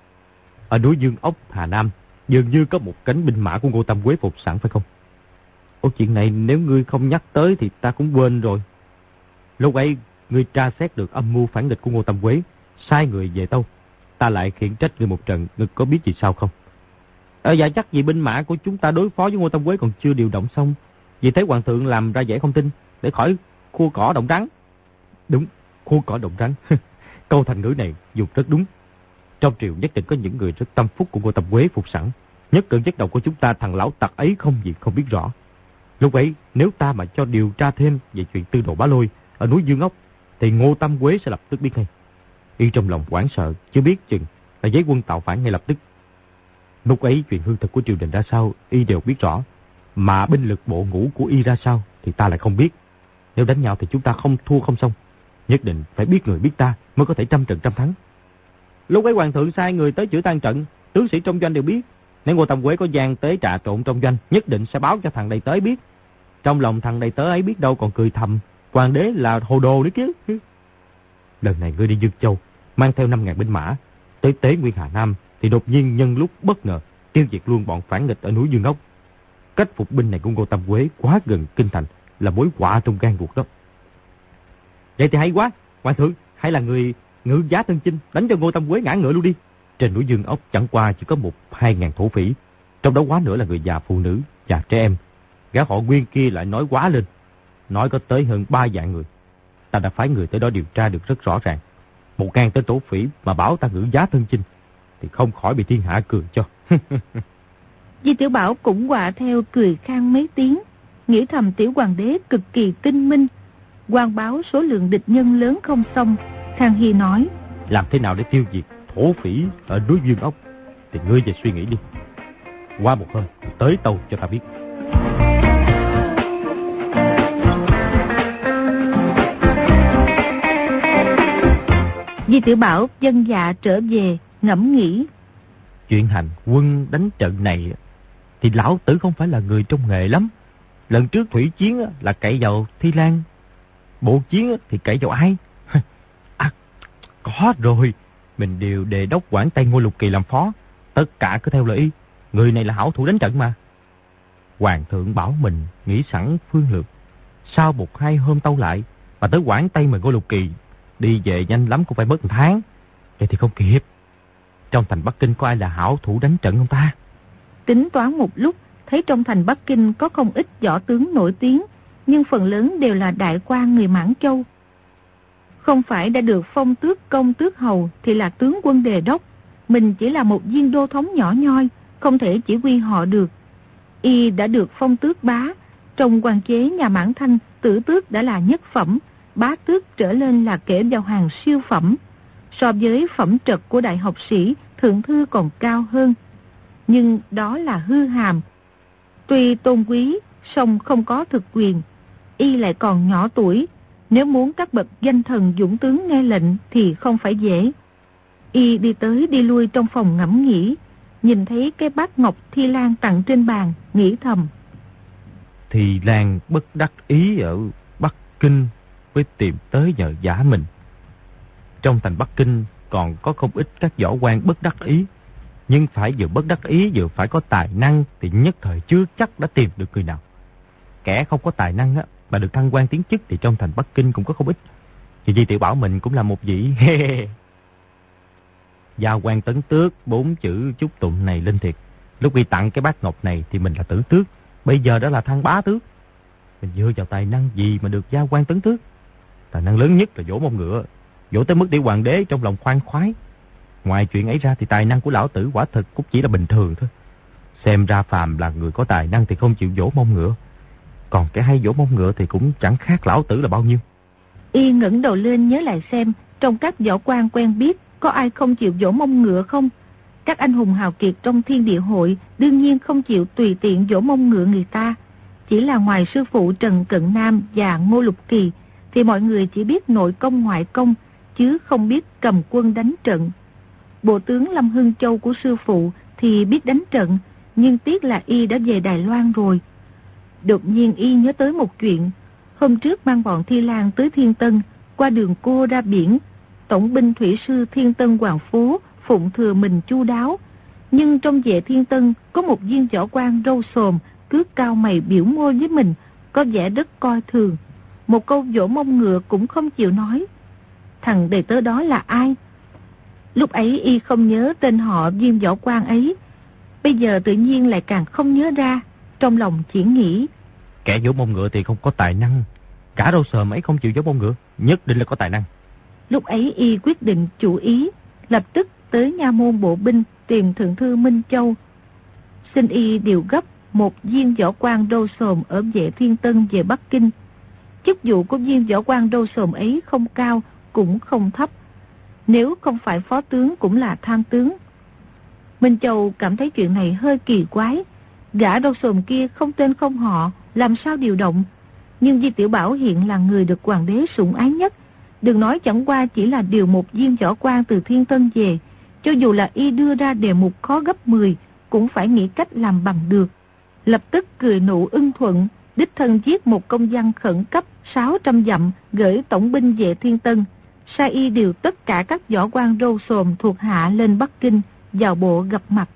Ở núi Dương Ốc, Hà Nam, dường như có một cánh binh mã của Ngô Tam Quế phục sẵn phải không? Ô, chuyện này nếu ngươi không nhắc tới thì ta cũng quên rồi. Lúc ấy, ngươi tra xét được âm mưu phản địch của Ngô Tam Quế, sai người về Tâu. Ta lại khiển trách ngươi một trận, ngươi có biết gì sao không? Ờ, dạ chắc vì binh mã của chúng ta đối phó với Ngô Tam Quế còn chưa điều động xong. Vì thế hoàng thượng làm ra vẻ không tin, để khỏi khua cỏ động rắn. Đúng, khua cỏ động rắn. Câu thành ngữ này dùng rất đúng. Trong triều nhất định có những người rất tâm phúc của Ngô Tam Quế phục sẵn. Nhất cận nhất đầu của chúng ta thằng lão tặc ấy không gì không biết rõ. Lúc ấy nếu ta mà cho điều tra thêm về chuyện tư đồ Bá Lôi ở núi Dương Ốc thì Ngô Tam Quế sẽ lập tức biết ngay. Y trong lòng hoảng sợ, chưa biết chừng là giấy quân tạo phản ngay lập tức. Lúc ấy chuyện hư thực của triều đình ra sao, Y đều biết rõ. Mà binh lực bộ ngũ của Y ra sao thì ta lại không biết. Nếu đánh nhau thì chúng ta không thua không xong. Nhất định phải biết người biết ta mới có thể trăm trận trăm thắng. Lúc ấy hoàng thượng sai người tới chữa tan trận, tướng sĩ trong doanh đều biết. Nếu Ngô Tam Quế có gian tế trà trộn trong doanh, nhất định sẽ báo cho thằng đầy tớ biết. Trong lòng thằng đầy tớ ấy biết đâu còn cười thầm, hoàng đế là hồ đồ đấy chứ. Lần này ngươi đi Dương Châu, mang theo năm ngàn binh mã, tới tế Nguyên Hà Nam, thì đột nhiên nhân lúc bất ngờ tiêu diệt luôn bọn phản nghịch ở núi Dương Ốc. Cách phục binh này của Ngô Tam Quế quá gần kinh thành, là mối họa trong gan ruột đó. Vậy thì hay quá, hoàng thượng, hay là người ngự giá thân chinh đánh cho Ngô Tam Quế ngã ngựa luôn đi. Trên núi Dương Ốc chẳng qua chỉ có một hai ngàn thổ phỉ, trong đó quá nữa là người già, phụ nữ và trẻ em. Gã họ Nguyên kia lại nói quá lên, nói có tới hơn ba vạn người. Ta đã phái người tới đó điều tra được rất rõ ràng. Một ngàn tên thổ phỉ mà bảo ta ngự giá thân chinh thì không khỏi bị thiên hạ cười cho. Di Tiểu Bảo cũng quạ theo cười khang mấy tiếng, nghĩ thầm tiểu hoàng đế cực kỳ tinh minh. Quan báo số lượng địch nhân lớn không xong, Khang Hy nói: làm thế nào để tiêu diệt thổ phỉ ở núi Dương Ốc thì ngươi về suy nghĩ đi. Qua một hôm tới tàu cho ta biết. Di Tiểu Bảo dân dạ trở về, ngẫm nghĩ. Chuyện hành quân đánh trận này thì lão tử không phải là người trong nghề lắm. Lần trước thủy chiến là cậy vào Thi Lan, bộ chiến thì cậy vào ai? À, có rồi, mình đều đề đốc Quảng Tây Ngô Lục Kỳ làm phó, tất cả cứ theo lời y. Người này là hảo thủ đánh trận mà. Hoàng thượng bảo mình nghĩ sẵn phương lược, sau một hai hôm tâu lại mà tới Quảng Tây mà Ngô Lục Kỳ đi về nhanh lắm cũng phải mất một tháng. Vậy thì không kịp. Trong thành Bắc Kinh có ai là hảo thủ đánh trận không ta? Tính toán một lúc, thấy trong thành Bắc Kinh có không ít võ tướng nổi tiếng, nhưng phần lớn đều là đại quan người Mãn Châu. Không phải đã được phong tước công tước hầu thì là tướng quân đề đốc. Mình chỉ là một viên đô thống nhỏ nhoi, không thể chỉ huy họ được. Y đã được phong tước bá, trong quan chế nhà Mãn Thanh, tử tước đã là nhất phẩm, bá tước trở lên là kể vào hàng siêu phẩm. So với phẩm trật của đại học sĩ, thượng thư còn cao hơn. Nhưng đó là hư hàm. Tuy tôn quý, song không có thực quyền. Y lại còn nhỏ tuổi, nếu muốn các bậc danh thần dũng tướng nghe lệnh thì không phải dễ. Y đi tới đi lui trong phòng ngẫm nghĩ, nhìn thấy cái bát ngọc Thi Lan tặng trên bàn, nghĩ thầm. Thi Lan bất đắc ý ở Bắc Kinh mới tìm tới nhờ giả mình. Trong thành Bắc Kinh còn có không ít các võ quan bất đắc ý, nhưng phải vừa bất đắc ý vừa phải có tài năng thì nhất thời chưa chắc đã tìm được người nào. Kẻ không có tài năng á mà được thăng quan tiến chức thì trong thành Bắc Kinh cũng có không ít. Thì Di Tiểu Bảo mình cũng là một vị. Giao quan tấn tước, bốn chữ chúc tụng này linh thiệt. Lúc đi tặng cái bát ngọc này thì mình là tử tước, bây giờ đã là thăng bá tước. Mình dựa vào tài năng gì mà được giao quan tấn tước? Tài năng lớn nhất là vỗ mông ngựa, vỗ tới mức để hoàng đế trong lòng khoan khoái. Ngoài chuyện ấy ra thì tài năng của lão tử quả thực cũng chỉ là bình thường thôi. Xem ra phàm là người có tài năng thì không chịu vỗ mông ngựa, còn cái hay vỗ mông ngựa thì cũng chẳng khác lão tử là bao nhiêu. Y ngẩng đầu lên nhớ lại xem trong các võ quan quen biết có ai không chịu vỗ mông ngựa không. Các anh hùng hào kiệt trong thiên địa hội đương nhiên không chịu tùy tiện vỗ mông ngựa người ta. Chỉ là ngoài sư phụ Trần Cận Nam và Ngô Lục Kỳ thì mọi người chỉ biết nội công ngoại công, chứ không biết cầm quân đánh trận. Bộ tướng Lâm Hưng Châu của sư phụ thì biết đánh trận, nhưng tiếc là y đã về Đài Loan rồi. Đột nhiên y nhớ tới một chuyện. Hôm trước mang bọn Thi Lan tới Thiên Tân, qua đường cua ra biển, tổng binh thủy sư Thiên Tân Hoàng Phố phụng thừa mình chu đáo. Nhưng trong vệ Thiên Tân có một viên võ quan râu xồm, cứ cao mày biểu môi với mình, có vẻ rất coi thường. Một câu vỗ mông ngựa cũng không chịu nói. Thằng đầy tớ đó là ai? Lúc ấy y không nhớ tên họ viên võ quan ấy. Bây giờ tự nhiên lại càng không nhớ ra. Trong lòng chỉ nghĩ, kẻ vỗ mông ngựa thì không có tài năng. Cả râu sờm ấy không chịu vỗ mông ngựa, nhất định là có tài năng. Lúc ấy y quyết định chủ ý, lập tức tới nha môn bộ binh tìm thượng thư Minh Châu, xin y điều gấp một viên võ quan râu xồm ở vệ Thiên Tân về Bắc Kinh. Chức vụ của viên võ quan râu xồm ấy không cao cũng không thấp. nếu không phải phó tướng cũng là tham tướng. Minh Châu cảm thấy chuyện này hơi kỳ quái. Gã râu xồm kia không tên không họ, làm sao điều động? Nhưng Di Tiểu Bảo hiện là người được hoàng đế sủng ái nhất. Đừng nói chẳng qua chỉ là điều một viên võ quan từ Thiên Tân về. Cho dù là y đưa ra đề mục khó gấp mười, cũng phải nghĩ cách làm bằng được. Lập tức cười nụ ưng thuận, đích thân viết một công văn khẩn cấp sáu trăm dặm gửi tổng binh vệ Thiên Tân. Sai y điều tất cả các võ quan râu xồm thuộc hạ lên Bắc Kinh, vào bộ gặp mặt.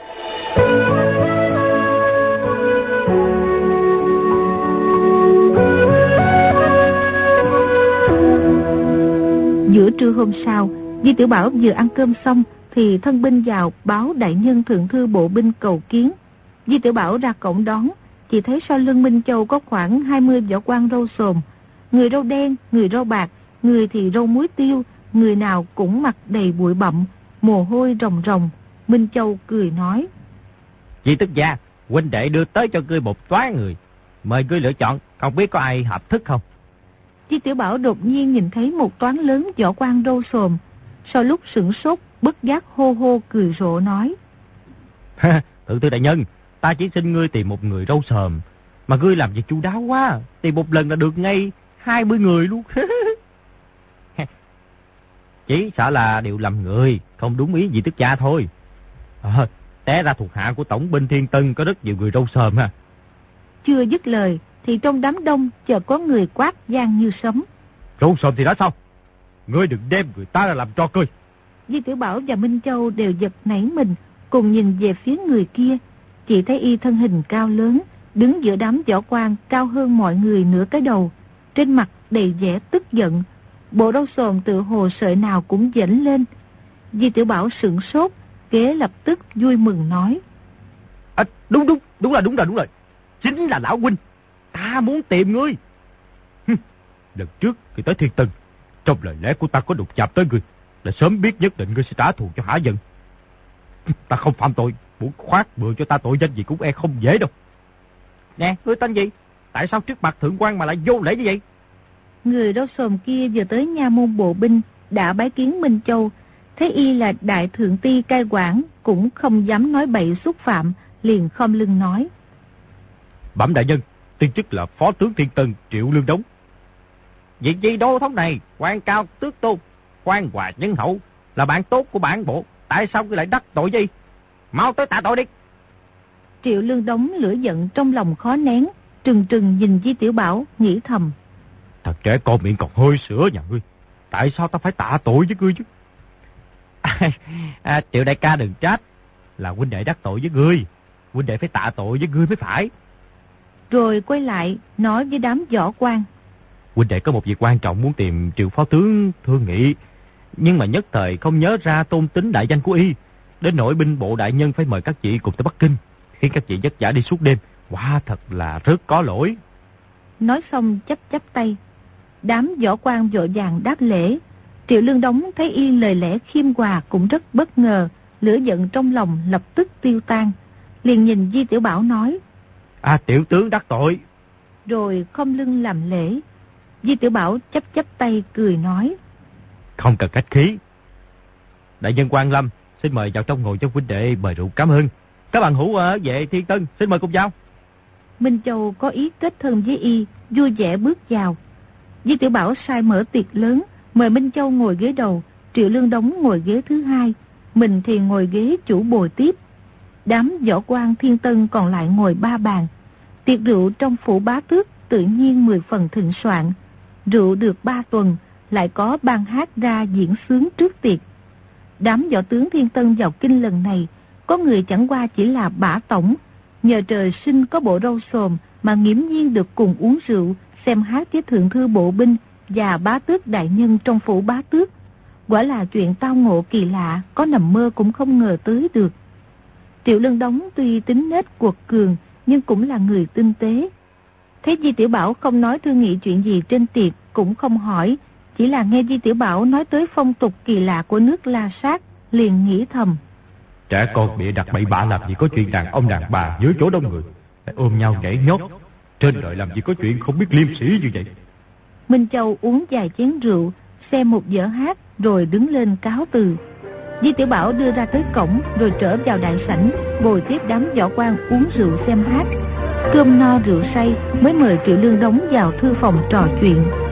Giữa trưa hôm sau, Di Tiểu Bảo vừa ăn cơm xong thì thân binh vào báo đại nhân thượng thư bộ binh cầu kiến. Di Tiểu Bảo ra cổng đón, chỉ thấy sau lưng Minh Châu có khoảng hai mươi võ quan râu xồm, người râu đen, người râu bạc, người thì râu muối tiêu, người nào cũng mặt đầy bụi bặm, mồ hôi ròng ròng. Minh Châu cười nói: Di Tức gia, huynh đệ đưa tới cho ngươi một toán người, mời ngươi lựa chọn, không biết có ai hợp thức không? Di Tiểu Bảo đột nhiên nhìn thấy một toán lớn võ quan râu xồm, sau lúc sửng sốt, bất giác hô hô cười rộ nói: Thượng thư đại nhân, ta chỉ xin ngươi tìm một người râu xồm, mà ngươi làm việc chu đáo quá, tìm một lần là được ngay hai mươi người luôn. Chỉ sợ là điều lầm người, không đúng ý Di Tức gia thôi. À, té ra thuộc hạ của tổng binh Thiên Tân có rất nhiều người râu xồm ha. Chưa dứt lời thì trong đám đông chợt có người quát vang như sấm: Râu xồm thì đã sao? Ngươi đừng đem người ta ra làm trò cười. Di Tiểu Bảo và Minh Châu đều giật nảy mình, cùng nhìn về phía người kia. Chỉ thấy y thân hình cao lớn, đứng giữa đám võ quan cao hơn mọi người nửa cái đầu, trên mặt đầy vẻ tức giận, bộ râu xồm tự hồ sợi nào cũng dễn lên. Di Tiểu Bảo sửng sốt, kế lập tức vui mừng nói: À, đúng đúng, đúng là đúng rồi, đúng rồi. Chính là lão huynh, ta muốn tìm ngươi. Lần trước khi tới Thiên Tân, trong lời lẽ của ta có đụng chạm tới ngươi, là sớm biết nhất định ngươi sẽ trả thù cho hả giận. Ta không phạm tội, muốn khoác bừa cho ta tội danh gì cũng e không dễ đâu. Nè, ngươi tên gì? Tại sao trước mặt thượng quan mà lại vô lễ như vậy? Người râu xồm kia vừa tới nha môn bộ binh, đã bái kiến Minh Châu, thấy y là đại thượng ty cai quản, cũng không dám nói bậy xúc phạm, liền khom lưng nói: Bẩm đại nhân, tiên chức là phó tướng Thiên Tân Triệu Lương Đống. Việc gì đô thống này, quan cao tước tôn, khoan hòa nhân hậu, là bạn tốt của bản bộ, tại sao cứ lại đắc tội gì? Mau tới tạ tội đi. Triệu Lương Đống lửa giận trong lòng khó nén, trừng trừng nhìn Di Tiểu Bảo, nghĩ thầm: Thật trẻ con miệng còn hơi sữa nhà ngươi, tại sao ta phải tạ tội với ngươi chứ? À, à, Triệu đại ca đừng trách, là huynh đệ đắc tội với ngươi, huynh đệ phải tạ tội với ngươi mới phải. Rồi quay lại nói với đám võ quan: Huynh đệ có một việc quan trọng muốn tìm Triệu phó tướng thương nghị, nhưng mà nhất thời không nhớ ra tôn tính đại danh của y, đến nỗi binh bộ đại nhân phải mời các chị cùng tới Bắc Kinh, khiến các chị vất vả đi suốt đêm, quả thật là rất có lỗi. Nói xong chắp chắp tay. Đám võ quan vội vàng đáp lễ. Triệu Lương Đống thấy y lời lẽ khiêm hòa cũng rất bất ngờ, lửa giận trong lòng lập tức tiêu tan, liền nhìn Di Tiểu Bảo nói: À, tiểu tướng đắc tội. Rồi khom lưng làm lễ. Di Tiểu Bảo chắp chắp tay cười nói: Không cần khách khí. Đại nhân Quan Lâm, xin mời vào trong ngồi cho huynh đệ mời rượu cảm ơn. Các bạn hữu ở vệ Thiên Tân, xin mời cùng vào. Minh Châu có ý kết thân với y, vui vẻ bước vào. Di Tiểu Bảo sai mở tiệc lớn, mời Minh Châu ngồi ghế đầu, Triệu Lương Đống ngồi ghế thứ hai, mình thì ngồi ghế chủ bồi tiếp. Đám võ quan Thiên Tân còn lại ngồi ba bàn. Tiệc rượu trong phủ bá tước tự nhiên mười phần thịnh soạn. Rượu được ba tuần, lại có ban hát ra diễn sướng trước tiệc. Đám võ tướng Thiên Tân vào kinh lần này, có người chẳng qua chỉ là bả tổng, nhờ trời sinh có bộ râu xồm mà nghiễm nhiên được cùng uống rượu, xem hát với thượng thư bộ binh và bá tước đại nhân trong phủ bá tước. Quả là chuyện tao ngộ kỳ lạ, có nằm mơ cũng không ngờ tới được. Triệu Lương Đống tuy tính nết quật cường, nhưng cũng là người tinh tế. Thấy Di Tiểu Bảo không nói thương nghị chuyện gì trên tiệc, cũng không hỏi, chỉ là nghe Di Tiểu Bảo nói tới phong tục kỳ lạ của nước La Sát, liền nghĩ thầm: Trẻ con bịa đặt bậy bạ làm gì có chuyện đàn ông đàn bà dưới chỗ đông người, lại ôm nhau nhảy nhót, trên đời làm gì có chuyện không biết liêm sĩ như vậy. Minh Châu uống vài chén rượu, xem một vở hát rồi đứng lên cáo từ. Di Tiểu Bảo đưa ra tới cổng rồi trở vào đại sảnh, bồi tiếp đám võ quan uống rượu xem hát. Cơm no rượu say mới mời Triệu Lương Đống vào thư phòng trò chuyện.